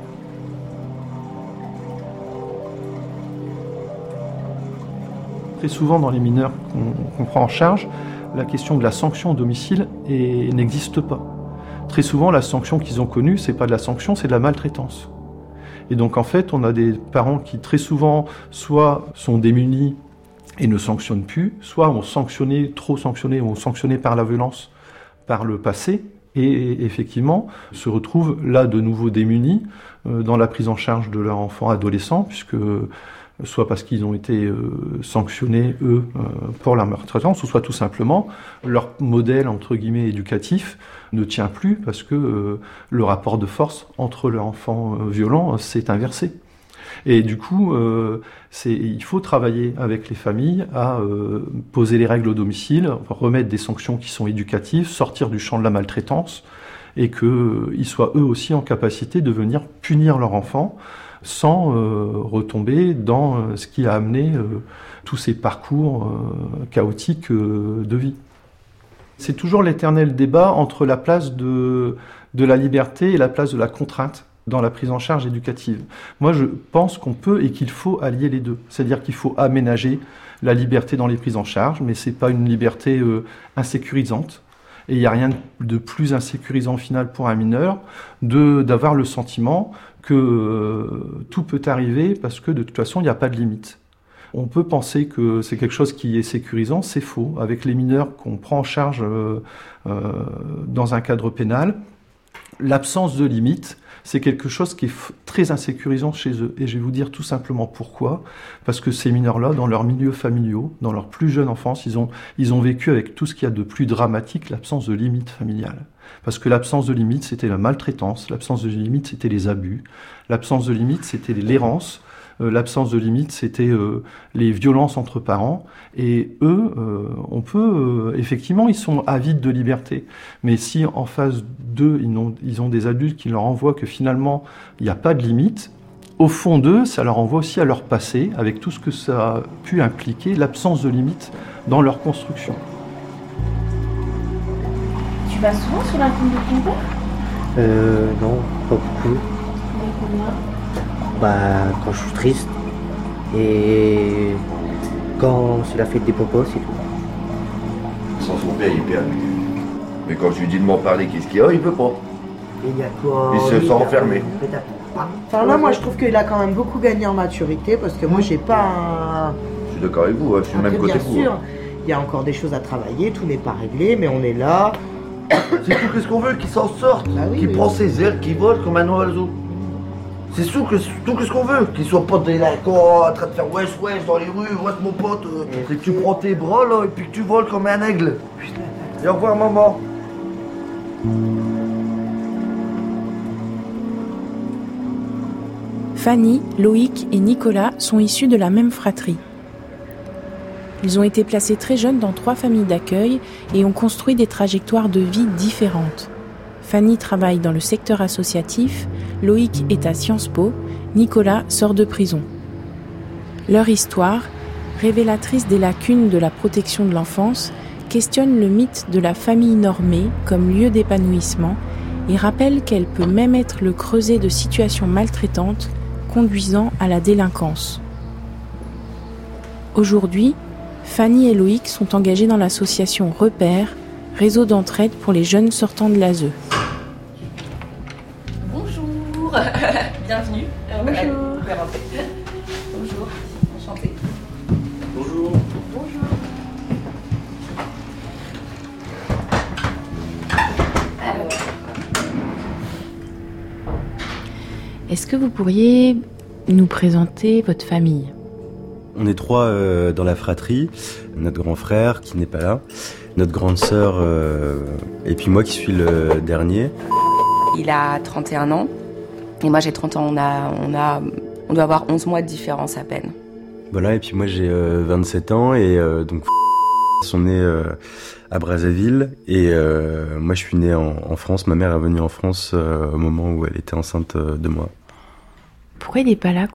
Très souvent dans les mineurs qu'on, qu'on prend en charge, la question de la sanction au domicile est- n'existe pas. Très souvent, la sanction qu'ils ont connue, c'est pas de la sanction, c'est de la maltraitance. Et donc en fait, on a des parents qui très souvent soit sont démunis et ne sanctionnent plus, soit ont sanctionné, trop sanctionné, ont sanctionné par la violence par le passé, et effectivement se retrouvent là de nouveau démunis euh, dans la prise en charge de leur enfant adolescent, puisque euh, soit parce qu'ils ont été euh, sanctionnés, eux, euh, pour leur maltraitance, ou soit tout simplement leur modèle, entre guillemets, éducatif ne tient plus parce que euh, le rapport de force entre leur enfant euh, violent euh, s'est inversé. Et du coup, euh, c'est, il faut travailler avec les familles à euh, poser les règles au domicile, remettre des sanctions qui sont éducatives, sortir du champ de la maltraitance, et qu'ils euh, soient eux aussi en capacité de venir punir leur enfant sans euh, retomber dans euh, ce qui a amené euh, tous ces parcours euh, chaotiques euh, de vie. C'est toujours l'éternel débat entre la place de, de la liberté et la place de la contrainte dans la prise en charge éducative. Moi, je pense qu'on peut et qu'il faut allier les deux. C'est-à-dire qu'il faut aménager la liberté dans les prises en charge, mais c'est pas une liberté euh, insécurisante. Et il n'y a rien de plus insécurisant au final pour un mineur de, d'avoir le sentiment que euh, tout peut arriver parce que de toute façon, il n'y a pas de limite. On peut penser que c'est quelque chose qui est sécurisant, c'est faux. Avec les mineurs qu'on prend en charge euh, euh, dans un cadre pénal, l'absence de limite, c'est quelque chose qui est f- très insécurisant chez eux. Et je vais vous dire tout simplement pourquoi. Parce que ces mineurs-là, dans leurs milieux familiaux, dans leur plus jeune enfance, ils ont, ils ont vécu avec tout ce qu'il y a de plus dramatique, l'absence de limite familiale. Parce que l'absence de limite, c'était la maltraitance, l'absence de limite, c'était les abus, l'absence de limite, c'était l'errance, Euh, l'absence de limite, c'était euh, les violences entre parents. Et eux, euh, on peut... Euh, effectivement, ils sont avides de liberté. Mais si en face d'eux, ils ont, ils ont des adultes qui leur envoient que finalement, il n'y a pas de limite, au fond d'eux, ça leur envoie aussi à leur passé, avec tout ce que ça a pu impliquer, l'absence de limite dans leur construction. Tu vas souvent sur la tombe de ton père ? Euh, non, pas beaucoup. Mais combien ? Bah, quand je suis triste. Et quand c'est la fête des popos, c'est tout. Sans son père, il est perdu. Mais quand je lui dis de m'en parler, qu'est-ce qu'il y a, il peut pas. Il y a quoi Il se sent enfermé. Enfin là, moi je trouve qu'il a quand même beaucoup gagné en maturité parce que moi j'ai pas un... Je suis d'accord avec vous, hein, je suis du même côté que vous. Bien sûr, il y a encore des choses à travailler, tout n'est pas réglé, mais on est là. C'est tout qu'est-ce qu'on veut, qu'il s'en sorte, bah oui, qu'il oui. prend ses ailes, qu'il vole comme un oiseau. C'est tout que tout qu'est-ce qu'on veut, qu'il soit pas délinquant, en train de faire wesh wesh dans les rues, wesh mon pote. Euh, c'est que tu prends tes bras là et puis que tu voles comme un aigle. Et au revoir maman. Fanny, Loïc et Nicolas sont issus de la même fratrie. Ils ont été placés très jeunes dans trois familles d'accueil et ont construit des trajectoires de vie différentes. Fanny travaille dans le secteur associatif, Loïc est à Sciences Po, Nicolas sort de prison. Leur histoire, révélatrice des lacunes de la protection de l'enfance, questionne le mythe de la famille normée comme lieu d'épanouissement et rappelle qu'elle peut même être le creuset de situations maltraitantes conduisant à la délinquance. Aujourd'hui, Fanny et Loïc sont engagés dans l'association Repère, réseau d'entraide pour les jeunes sortant de l'A S E. Bonjour, bienvenue. Euh, bonjour. Vous pouvez rentrer. Bonjour, enchantée. Bonjour. Bonjour. Alors, Est-ce que vous pourriez nous présenter votre famille ? On est trois euh, dans la fratrie, notre grand frère qui n'est pas là, notre grande sœur euh, et puis moi qui suis le dernier. il a trente et un ans et moi j'ai trente ans. On a, on a, on doit avoir onze mois de différence à peine. Voilà, et puis moi j'ai euh, vingt-sept ans et euh, donc ils sont nés euh, à Brazzaville et euh, moi je suis né en, en France. Ma mère est venue en France euh, au moment où elle était enceinte euh, de moi. Pourquoi il n'est pas là ?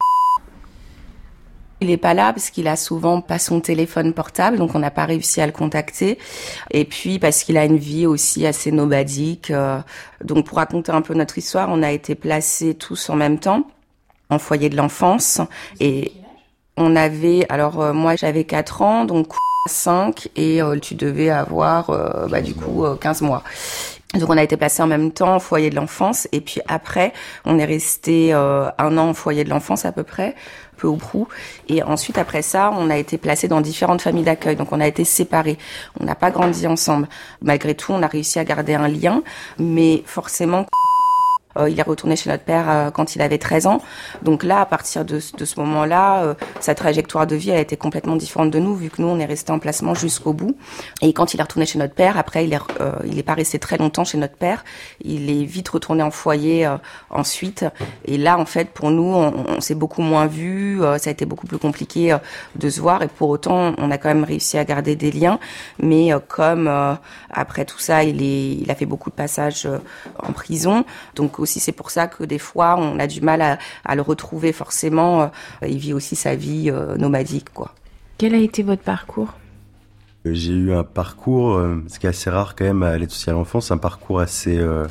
Il est pas là parce qu'il a souvent pas son téléphone portable, donc on n'a pas réussi à le contacter. Et puis parce qu'il a une vie aussi assez nomadique. Euh, donc pour raconter un peu notre histoire, on a été placés tous en même temps en foyer de l'enfance. Et on avait, alors euh, moi j'avais quatre ans, donc cinq, et euh, tu devais avoir euh, bah, du coup euh, quinze mois. Donc on a été placés en même temps au foyer de l'enfance et puis après on est resté euh, un an au foyer de l'enfance à peu près, peu ou prou. Et ensuite après ça on a été placés dans différentes familles d'accueil, donc on a été séparés. On n'a pas grandi ensemble. Malgré tout on a réussi à garder un lien, mais forcément Euh, il est retourné chez notre père euh, quand il avait treize ans. Donc là, à partir de, de ce moment-là, euh, sa trajectoire de vie elle a été complètement différente de nous, vu que nous, on est resté en placement jusqu'au bout. Et quand il est retourné chez notre père, après, il est, euh, il est pas resté très longtemps chez notre père. Il est vite retourné en foyer euh, ensuite. Et là, en fait, pour nous, on, on s'est beaucoup moins vus. Euh, ça a été beaucoup plus compliqué euh, de se voir. Et pour autant, on a quand même réussi à garder des liens. Mais euh, comme euh, après tout ça, il, est, il a fait beaucoup de passages euh, en prison. Donc aussi c'est pour ça que des fois on a du mal à, à le retrouver forcément. Euh, il vit aussi sa vie euh, nomadique, quoi. Quel a été votre parcours ? J'ai eu un parcours, euh, ce qui est assez rare quand même à l'aide sociale à l'enfance, un parcours assez, euh,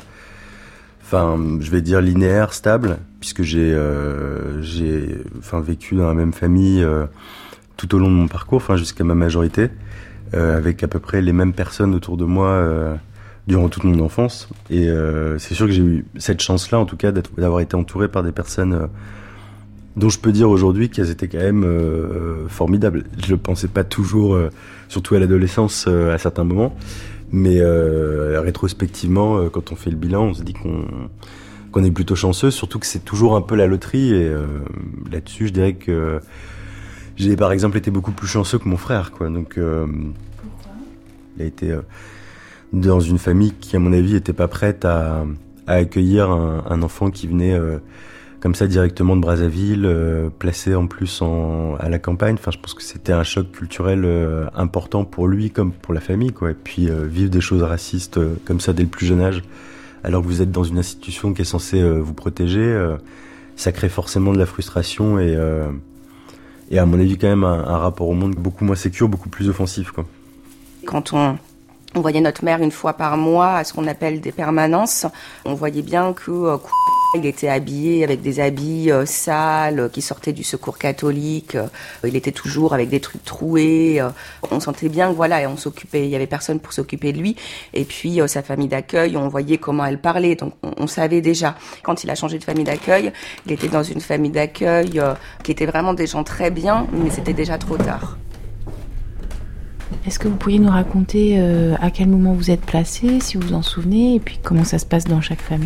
enfin je vais dire linéaire, stable, puisque j'ai, euh, j'ai, enfin vécu dans la même famille euh, tout au long de mon parcours, enfin jusqu'à ma majorité, euh, avec à peu près les mêmes personnes autour de moi. Euh, durant toute mon enfance, et euh, c'est sûr que j'ai eu cette chance-là, en tout cas, d'être, d'avoir été entouré par des personnes euh, dont je peux dire aujourd'hui qu'elles étaient quand même euh, formidables. Je le pensais pas toujours, euh, surtout à l'adolescence, euh, à certains moments, mais euh, rétrospectivement, euh, quand on fait le bilan, on se dit qu'on, qu'on est plutôt chanceux, surtout que c'est toujours un peu la loterie, et euh, là-dessus, je dirais que j'ai par exemple été beaucoup plus chanceux que mon frère, quoi. Donc, euh, il a été euh, dans une famille qui, à mon avis, était pas prête à, à accueillir un, un enfant qui venait euh, comme ça directement de Brazzaville, euh, placé en plus en, à la campagne. Enfin, je pense que c'était un choc culturel euh, important pour lui comme pour la famille, quoi. Et puis euh, vivre des choses racistes euh, comme ça dès le plus jeune âge, alors que vous êtes dans une institution qui est censée euh, vous protéger, euh, ça crée forcément de la frustration et, euh, et à mon avis quand même un, un rapport au monde beaucoup moins sécure, beaucoup plus offensif, quoi. Quand on On voyait notre mère une fois par mois à ce qu'on appelle des permanences. On voyait bien que euh, il était habillé avec des habits euh, sales euh, qui sortaient du secours catholique. Euh, il était toujours avec des trucs troués. Euh, on sentait bien que voilà, et on s'occupait. Il y avait personne pour s'occuper de lui. Et puis euh, sa famille d'accueil, on voyait comment elle parlait. Donc on, on savait déjà. Quand il a changé de famille d'accueil, il était dans une famille d'accueil euh, qui était vraiment des gens très bien, mais c'était déjà trop tard. Est-ce que vous pourriez nous raconter euh, à quel moment vous êtes placé, si vous vous en souvenez, et puis comment ça se passe dans chaque famille ?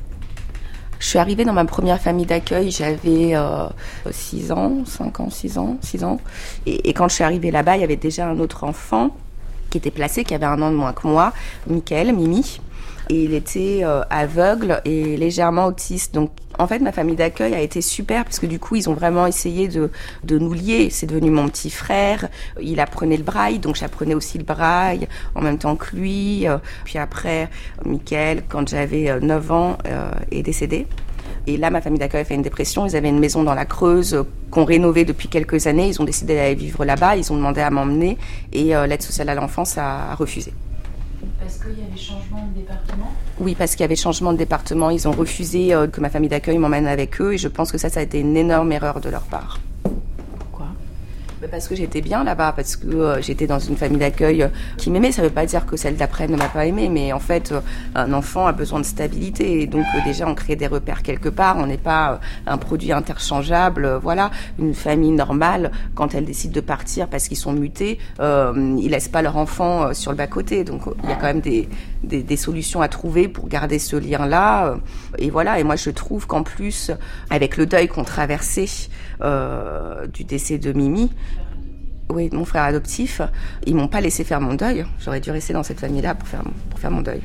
Je suis arrivée dans ma première famille d'accueil, j'avais euh, six ans, cinq ans, six ans, six ans. Et, et quand je suis arrivée là-bas, il y avait déjà un autre enfant qui était placé, qui avait un an de moins que moi, Mickaël, Mimi. Et il était euh, aveugle et légèrement autiste. Donc, en fait, ma famille d'accueil a été super parce que du coup, ils ont vraiment essayé de, de nous lier. C'est devenu mon petit frère. Il apprenait le braille, donc j'apprenais aussi le braille en même temps que lui. Puis après, Mickaël, quand j'avais neuf ans, euh, est décédé. Et là, ma famille d'accueil a fait une dépression. Ils avaient une maison dans la Creuse qu'on rénovait depuis quelques années. Ils ont décidé d'aller vivre là-bas. Ils ont demandé à m'emmener et euh, l'aide sociale à l'enfance a refusé. Parce qu'il y avait changement de département ? Oui, parce qu'il y avait changement de département. Ils ont refusé euh, que ma famille d'accueil m'emmène avec eux et je pense que ça, ça a été une énorme erreur de leur part. Pourquoi ? Mais parce que j'étais bien là-bas, parce que euh, j'étais dans une famille d'accueil qui m'aimait. Ça ne veut pas dire que celle d'après ne m'a pas aimée, mais en fait, euh, un enfant a besoin de stabilité. Et donc euh, déjà, on crée des repères quelque part. On n'est pas euh, un produit interchangeable. Euh, voilà, une famille normale, quand elle décide de partir parce qu'ils sont mutés, euh, ils laissent pas leur enfant euh, sur le bas-côté. Donc il y a quand même des, des, des solutions à trouver pour garder ce lien-là. Euh, et voilà. Et moi, je trouve qu'en plus, avec le deuil qu'on traversait euh, du décès de Mimi. Oui, mon frère adoptif, ils m'ont pas laissé faire mon deuil. J'aurais dû rester dans cette famille-là pour faire, pour faire mon deuil.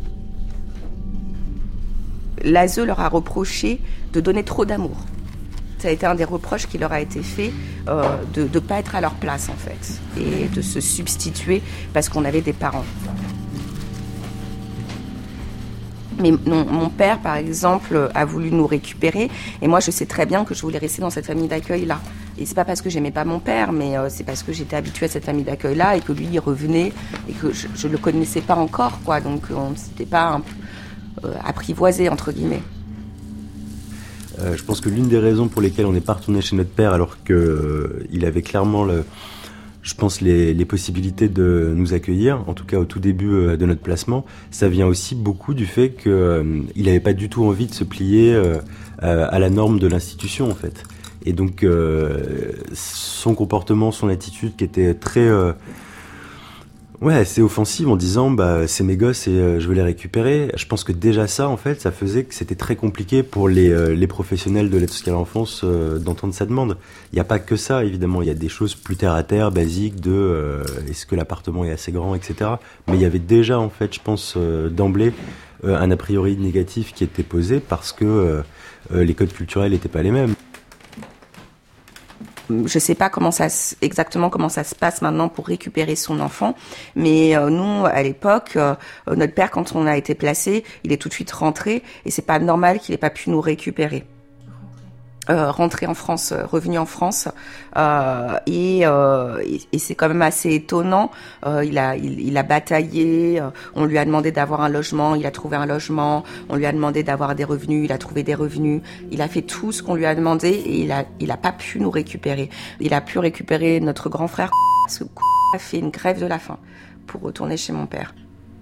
L'A S E leur a reproché de donner trop d'amour. Ça a été un des reproches qui leur a été fait, euh, de ne pas être à leur place, en fait, et de se substituer parce qu'on avait des parents. Mais non, mon père, par exemple, a voulu nous récupérer. Et moi, je sais très bien que je voulais rester dans cette famille d'accueil-là. Et c'est pas parce que j'aimais pas mon père, mais euh, c'est parce que j'étais habituée à cette famille d'accueil-là et que lui, il revenait et que je, je le connaissais pas encore, quoi. Donc, on ne s'était pas un peu euh, apprivoisé, entre guillemets. Euh, je pense que l'une des raisons pour lesquelles on n'est pas retourné chez notre père, alors qu'il euh, avait clairement le... je pense, les, les possibilités de nous accueillir, en tout cas au tout début euh, de notre placement, ça vient aussi beaucoup du fait qu'il euh, n'avait pas du tout envie de se plier euh, euh, à la norme de l'institution, en fait. Et donc, euh, son comportement, son attitude qui était très... Euh, ouais, assez offensive en disant, bah, c'est mes gosses et euh, je veux les récupérer. Je pense que déjà ça, en fait, ça faisait que c'était très compliqué pour les, euh, les professionnels de l'aide sociale à l'enfance euh, d'entendre sa demande. Il n'y a pas que ça, évidemment. Il y a des choses plus terre à terre, basiques, de euh, est-ce que l'appartement est assez grand, et cetera. Mais il y avait déjà, en fait, je pense, euh, d'emblée, euh, un a priori négatif qui était posé parce que euh, euh, les codes culturels n'étaient pas les mêmes. Je sais pas comment ça exactement comment ça se passe maintenant pour récupérer son enfant, mais euh, nous à l'époque, euh, notre père quand on a été placé, il est tout de suite rentré et c'est pas normal qu'il ait pas pu nous récupérer. Euh, rentré en France, euh, revenu en France, euh, et, euh, et, et c'est quand même assez étonnant. Euh, il a, il, il a bataillé. Euh, on lui a demandé d'avoir un logement, il a trouvé un logement. On lui a demandé d'avoir des revenus, il a trouvé des revenus. Il a fait tout ce qu'on lui a demandé et il a, il a pas pu nous récupérer. Il a pu récupérer notre grand frère parce que a fait une grève de la faim pour retourner chez mon père.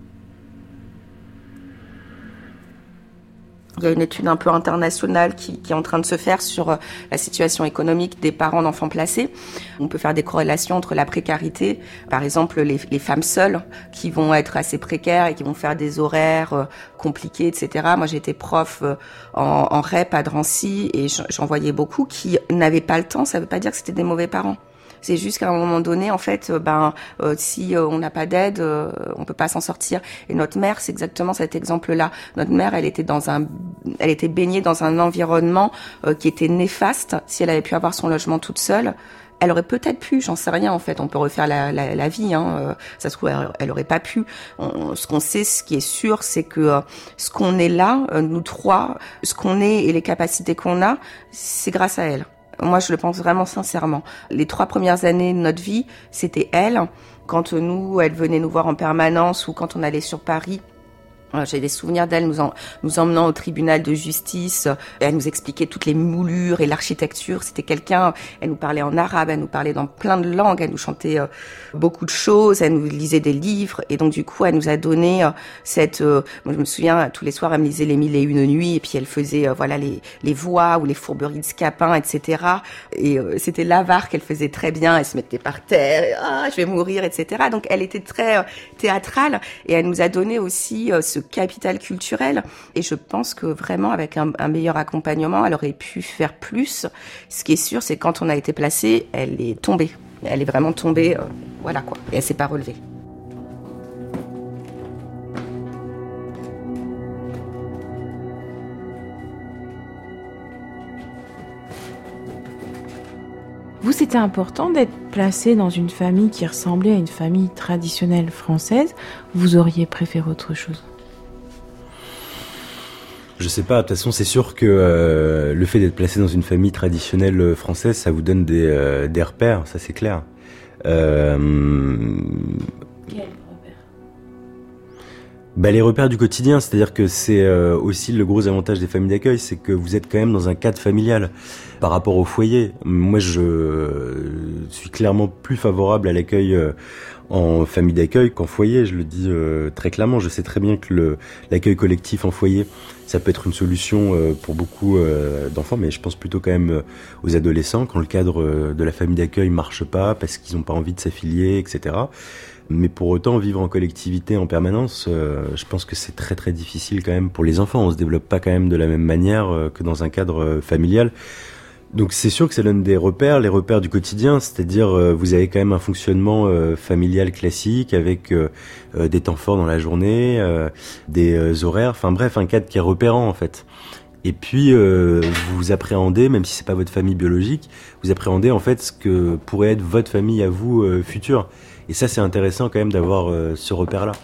Il y a une étude un peu internationale qui, qui est en train de se faire sur la situation économique des parents d'enfants placés. On peut faire des corrélations entre la précarité, par exemple les, les femmes seules qui vont être assez précaires et qui vont faire des horaires compliqués, et cetera. Moi, j'étais prof en, en R E P à Drancy et j'en voyais beaucoup qui n'avaient pas le temps. Ça ne veut pas dire que c'était des mauvais parents. C'est juste qu'à un moment donné, en fait, euh, ben, euh, si euh, on n'a pas d'aide, euh, on peut pas s'en sortir. Et notre mère, c'est exactement cet exemple-là. Notre mère, elle était dans un, elle était baignée dans un environnement euh, qui était néfaste. Si elle avait pu avoir son logement toute seule, elle aurait peut-être pu, j'en sais rien en fait, on peut refaire la, la, la vie, hein. Euh, ça se trouve, elle, elle aurait pas pu. On, ce qu'on sait, ce qui est sûr, c'est que euh, ce qu'on est là, euh, nous trois, ce qu'on est et les capacités qu'on a, c'est grâce à elle. Moi, je le pense vraiment sincèrement. Les trois premières années de notre vie, c'était elle. Quand nous, elle venait nous voir en permanence ou quand on allait sur Paris, j'ai des souvenirs d'elle nous, en, nous emmenant au tribunal de justice. Elle nous expliquait toutes les moulures et l'architecture. C'était quelqu'un, elle nous parlait en arabe, elle nous parlait dans plein de langues, elle nous chantait euh, beaucoup de choses, elle nous lisait des livres. Et donc du coup, elle nous a donné euh, cette... Euh, moi, je me souviens, tous les soirs, elle me lisait Les Mille et Une Nuits et puis elle faisait euh, voilà les, les voix ou les fourberies de Scapin, et cetera. Et euh, c'était l'avare qu'elle faisait très bien. Elle se mettait par terre, et, ah, je vais mourir, et cetera. Donc elle était très euh, théâtrale et elle nous a donné aussi euh, ce capital culturel, et je pense que vraiment avec un, un meilleur accompagnement, elle aurait pu faire plus. Ce qui est sûr, c'est que quand on a été placé, elle est tombée. Elle est vraiment tombée, euh, voilà quoi. Et elle s'est pas relevée. Vous, c'était important d'être placé dans une famille qui ressemblait à une famille traditionnelle française. Vous auriez préféré autre chose ? Je sais pas, de toute façon c'est sûr que euh, le fait d'être placé dans une famille traditionnelle française, ça vous donne des, euh, des repères, ça c'est clair. Euh, Quels repères ? Bah, les repères du quotidien, c'est-à-dire que c'est euh, aussi le gros avantage des familles d'accueil, c'est que vous êtes quand même dans un cadre familial par rapport au foyer. Moi je euh, suis clairement plus favorable à l'accueil euh, en famille d'accueil qu'en foyer, je le dis euh, très clairement. Je sais très bien que le, l'accueil collectif en foyer, ça peut être une solution euh, pour beaucoup euh, d'enfants, mais je pense plutôt quand même euh, aux adolescents, quand le cadre euh, de la famille d'accueil marche pas, parce qu'ils n'ont pas envie de s'affilier, et cetera. Mais pour autant, vivre en collectivité en permanence, euh, je pense que c'est très très difficile quand même pour les enfants. On se développe pas quand même de la même manière euh, que dans un cadre euh, familial. Donc c'est sûr que ça donne des repères, les repères du quotidien, c'est-à-dire euh, vous avez quand même un fonctionnement euh, familial classique avec euh, euh, des temps forts dans la journée, euh, des euh, horaires, enfin bref, un cadre qui est repérant en fait. Et puis euh, vous appréhendez, même si c'est pas votre famille biologique, vous appréhendez en fait ce que pourrait être votre famille à vous euh, future. Et ça c'est intéressant quand même d'avoir euh, ce repère-là.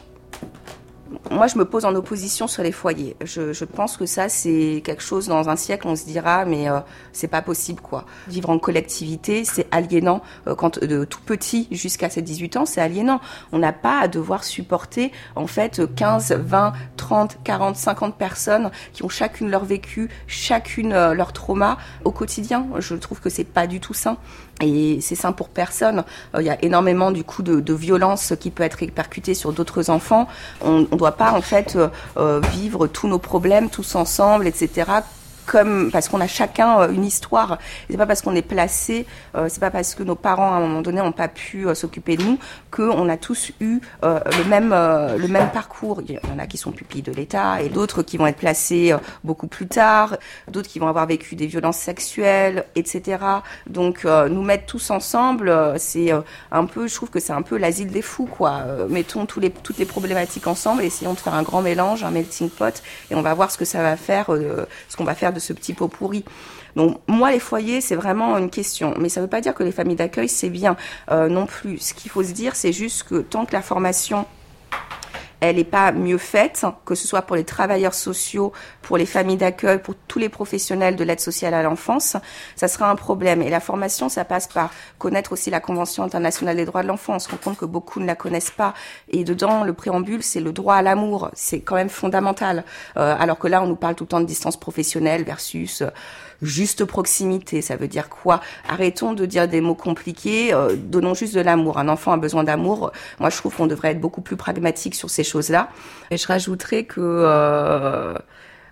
Moi, je me pose en opposition sur les foyers. Je, je pense que ça, c'est quelque chose, dans un siècle, on se dira, mais euh, c'est pas possible, quoi. Vivre en collectivité, c'est aliénant. Euh, quand de tout petit jusqu'à ses dix-huit ans, c'est aliénant. On n'a pas à devoir supporter, en fait, quinze, vingt, trente, quarante, cinquante personnes qui ont chacune leur vécu, chacune euh, leur trauma au quotidien. Je trouve que c'est pas du tout sain. Et c'est sain pour personne. Il euh, y a énormément du coup de, de violence qui peut être répercutée sur d'autres enfants. On ne doit pas en fait euh, euh, vivre tous nos problèmes tous ensemble, et cetera. Comme parce qu'on a chacun euh, une histoire. Et c'est pas parce qu'on est placé, euh, c'est pas parce que nos parents à un moment donné n'ont pas pu euh, s'occuper de nous qu'on a tous eu euh, le même euh, le même parcours. Il y en a qui sont pupilles de l'État et d'autres qui vont être placés euh, beaucoup plus tard, d'autres qui vont avoir vécu des violences sexuelles, et cetera. Donc euh, nous mettre tous ensemble, euh, c'est euh, un peu, je trouve que c'est un peu l'asile des fous, quoi. Euh, mettons tous les toutes les problématiques ensemble, essayons de faire un grand mélange, un melting pot, et on va voir ce que ça va faire, euh, ce qu'on va faire de ce petit pot pourri. Donc moi, les foyers, c'est vraiment une question. Mais ça ne veut pas dire que les familles d'accueil, c'est bien euh, non plus. Ce qu'il faut se dire, c'est juste que tant que la formation, elle n'est pas mieux faite, que ce soit pour les travailleurs sociaux, pour les familles d'accueil, pour tous les professionnels de l'aide sociale à l'enfance, ça sera un problème. Et la formation, ça passe par connaître aussi la Convention internationale des droits de l'enfant. On se rend compte que beaucoup ne la connaissent pas. Et dedans, le préambule, c'est le droit à l'amour. C'est quand même fondamental. Euh, alors que là, on nous parle tout le temps de distance professionnelle versus... Euh, juste proximité, ça veut dire quoi? Arrêtons de dire des mots compliqués, euh, donnons juste de l'amour. Un enfant a besoin d'amour. Moi, je trouve qu'on devrait être beaucoup plus pragmatique sur ces choses-là. Et je rajouterais que euh,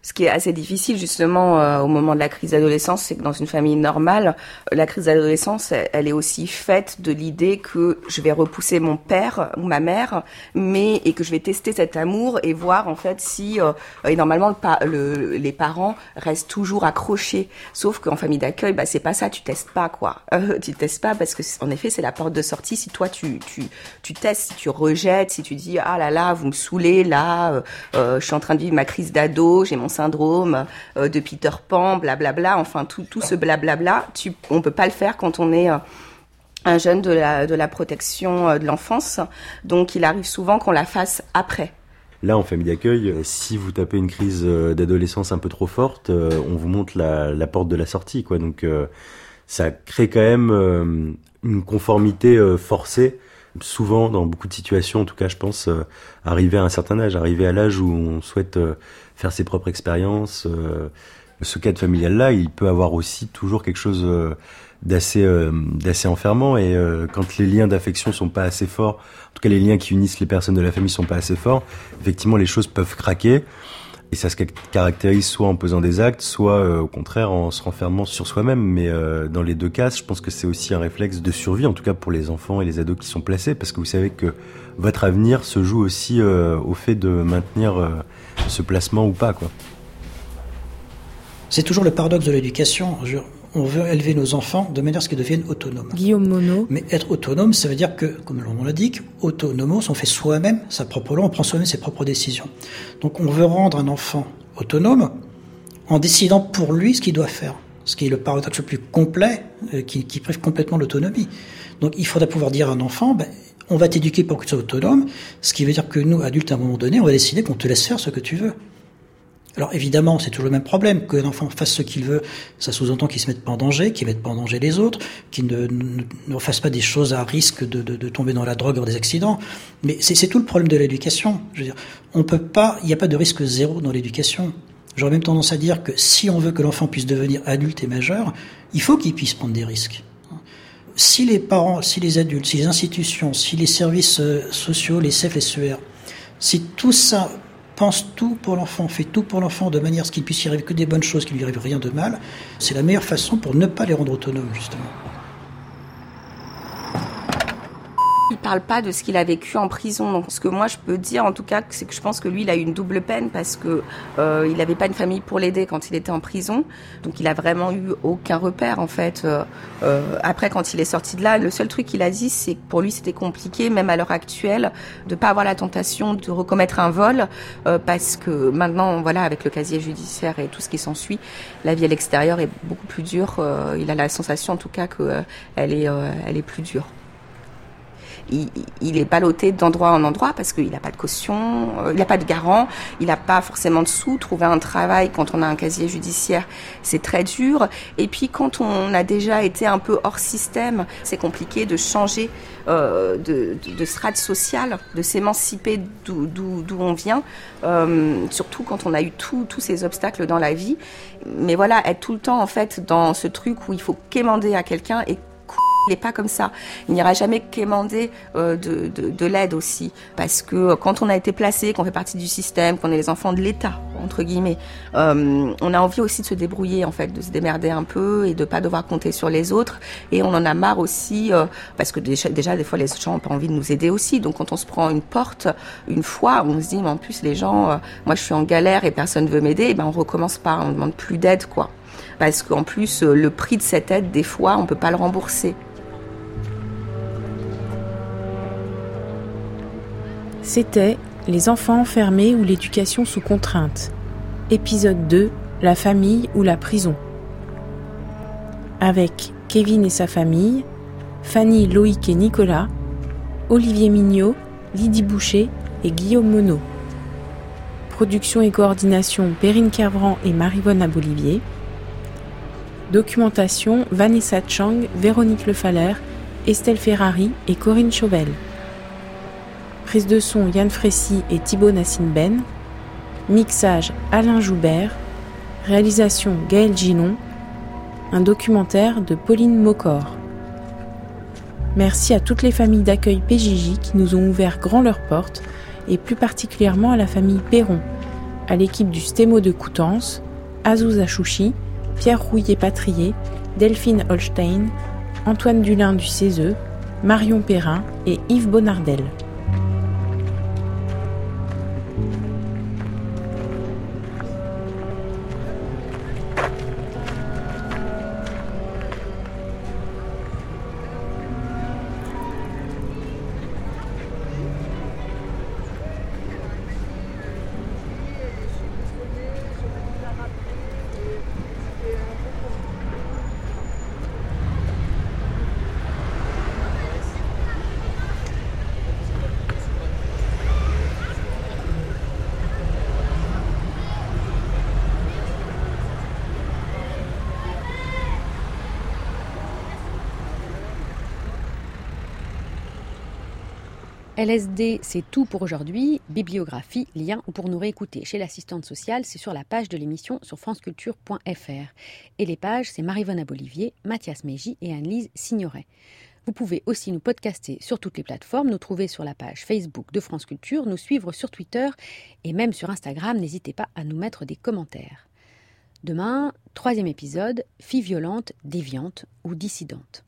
Ce qui est assez difficile justement euh, au moment de la crise d'adolescence, c'est que dans une famille normale, la crise d'adolescence, elle, elle est aussi faite de l'idée que je vais repousser mon père ou ma mère, mais et que je vais tester cet amour et voir en fait si euh, et normalement le, pa- le, les parents restent toujours accrochés. Sauf qu'en famille d'accueil, bah c'est pas ça, tu testes pas quoi. Euh, tu testes pas parce que en effet c'est la porte de sortie. Si toi tu tu tu testes, si tu rejettes, si tu dis ah là là vous me saoulez là, euh, euh, je suis en train de vivre ma crise d'ado, j'ai mon syndrome euh, de Peter Pan, blablabla, enfin tout, tout ce blablabla, tu, on peut pas le faire quand on est euh, un jeune de la, de la protection euh, de l'enfance, donc il arrive souvent qu'on la fasse après. Là, en famille d'accueil, si vous tapez une crise d'adolescence un peu trop forte, euh, on vous montre la, la porte de la sortie, quoi. Donc euh, ça crée quand même euh, une conformité euh, forcée. Souvent, dans beaucoup de situations, en tout cas, je pense, euh, arriver à un certain âge, arriver à l'âge où on souhaite euh, faire ses propres expériences. Euh, ce cadre familial-là, il peut avoir aussi toujours quelque chose euh, d'assez, euh, d'assez enfermant. Et euh, quand les liens d'affection sont pas assez forts, en tout cas les liens qui unissent les personnes de la famille sont pas assez forts, effectivement, les choses peuvent craquer. Et ça se caractérise soit en posant des actes, soit euh, au contraire en se renfermant sur soi-même. Mais euh, dans les deux cas, je pense que c'est aussi un réflexe de survie, en tout cas pour les enfants et les ados qui sont placés, parce que vous savez que votre avenir se joue aussi euh, au fait de maintenir euh, ce placement ou pas, quoi. C'est toujours le paradoxe de l'éducation. Je... On veut élever nos enfants de manière à ce qu'ils deviennent autonomes. Guillaume Monod. Mais être autonome, ça veut dire que, comme on l'a dit, autonomos, on fait soi-même sa propre loi, on prend soi-même ses propres décisions. Donc on veut rendre un enfant autonome en décidant pour lui ce qu'il doit faire. Ce qui est le paradoxe le plus complet, euh, qui, qui prive complètement l'autonomie. Donc il faudrait pouvoir dire à un enfant, ben, on va t'éduquer pour que tu sois autonome, ce qui veut dire que nous, adultes, à un moment donné, on va décider qu'on te laisse faire ce que tu veux. Alors évidemment, c'est toujours le même problème, que l'enfant fasse ce qu'il veut, ça sous-entend qu'il se mette pas en danger, qu'il mette pas en danger les autres, qu'il ne, ne, ne fasse pas des choses à risque de, de, de tomber dans la drogue, dans des accidents. Mais c'est, c'est tout le problème de l'éducation. Je veux dire, on peut pas, il n'y a pas de risque zéro dans l'éducation. J'aurais même tendance à dire que si on veut que l'enfant puisse devenir adulte et majeur, il faut qu'il puisse prendre des risques. Si les parents, si les adultes, si les institutions, si les services sociaux, les C E F, les S E R, si tout ça pense tout pour l'enfant, fait tout pour l'enfant de manière à ce qu'il puisse y arriver que des bonnes choses, qu'il ne lui arrive rien de mal, c'est la meilleure façon pour ne pas les rendre autonomes, justement. Il parle pas de ce qu'il a vécu en prison. Donc, ce que moi je peux dire, en tout cas, c'est que je pense que lui, il a eu une double peine parce que euh, il n'avait pas une famille pour l'aider quand il était en prison. Donc, il a vraiment eu aucun repère, en fait. Euh, euh, après, quand il est sorti de là, le seul truc qu'il a dit, c'est que pour lui, c'était compliqué, même à l'heure actuelle, de pas avoir la tentation de recommettre un vol, euh, parce que maintenant, voilà, avec le casier judiciaire et tout ce qui s'ensuit, la vie à l'extérieur est beaucoup plus dure. Euh, il a la sensation, en tout cas, que euh, elle est, euh, elle est plus dure. Il, il est ballotté d'endroit en endroit parce qu'il n'a pas de caution, euh, il n'a pas de garant, il n'a pas forcément de sous. Trouver un travail quand on a un casier judiciaire, c'est très dur. Et puis quand on a déjà été un peu hors système, c'est compliqué de changer euh, de, de, de strate sociale, de s'émanciper d'où, d'où, d'où on vient, euh, surtout quand on a eu tous ces obstacles dans la vie. Mais voilà, être tout le temps en fait dans ce truc où il faut quémander à quelqu'un et il n'est pas comme ça. Il n'ira jamais quémander euh, de, de, de l'aide aussi. Parce que quand on a été placé, qu'on fait partie du système, qu'on est les enfants de l'État, entre guillemets, euh, on a envie aussi de se débrouiller, en fait, de se démerder un peu et de ne pas devoir compter sur les autres. Et on en a marre aussi, euh, parce que déjà, déjà, des fois, les gens n'ont pas envie de nous aider aussi. Donc, quand on se prend une porte, une fois, on se dit, mais en plus, les gens, euh, moi, je suis en galère et personne ne veut m'aider, et ben, on recommence pas, on ne demande plus d'aide, quoi. Parce qu'en plus, euh, le prix de cette aide, des fois, on ne peut pas le rembourser. C'était Les enfants enfermés ou l'éducation sous contrainte. Épisode deux, la famille ou la prison. Avec Kevin et sa famille, Fanny, Loïc et Nicolas, Olivier Mignot, Lydie Boucher et Guillaume Monod. Production et coordination Perrine Kervran et Maryvonne Abolivier. Documentation Vanessa Chang, Véronique Lefaller, Estelle Ferrari et Corinne Chauvel. Prise de son Yann Frécy et Thibaut Nassine-Ben. Mixage Alain Joubert. Réalisation Gaël Ginon. Un documentaire de Pauline Mocor. Merci à toutes les familles d'accueil P J J qui nous ont ouvert grand leurs portes et plus particulièrement à la famille Perron, à l'équipe du Stémo de Coutances, Azouz Achouchi, Pierre Rouillet-Patrier, Delphine Holstein, Antoine Dulin du C E S E, Marion Perrin et Yves Bonardel. L S D, c'est tout pour aujourd'hui. Bibliographie, lien ou pour nous réécouter chez l'assistante sociale, c'est sur la page de l'émission sur franceculture point f r. Et les pages, c'est Maryvonne Abolivier, Mathias Mégy et Anne-Lise Signoret. Vous pouvez aussi nous podcaster sur toutes les plateformes, nous trouver sur la page Facebook de France Culture, nous suivre sur Twitter et même sur Instagram. N'hésitez pas à nous mettre des commentaires. Demain, troisième épisode, filles violentes, déviantes ou dissidentes.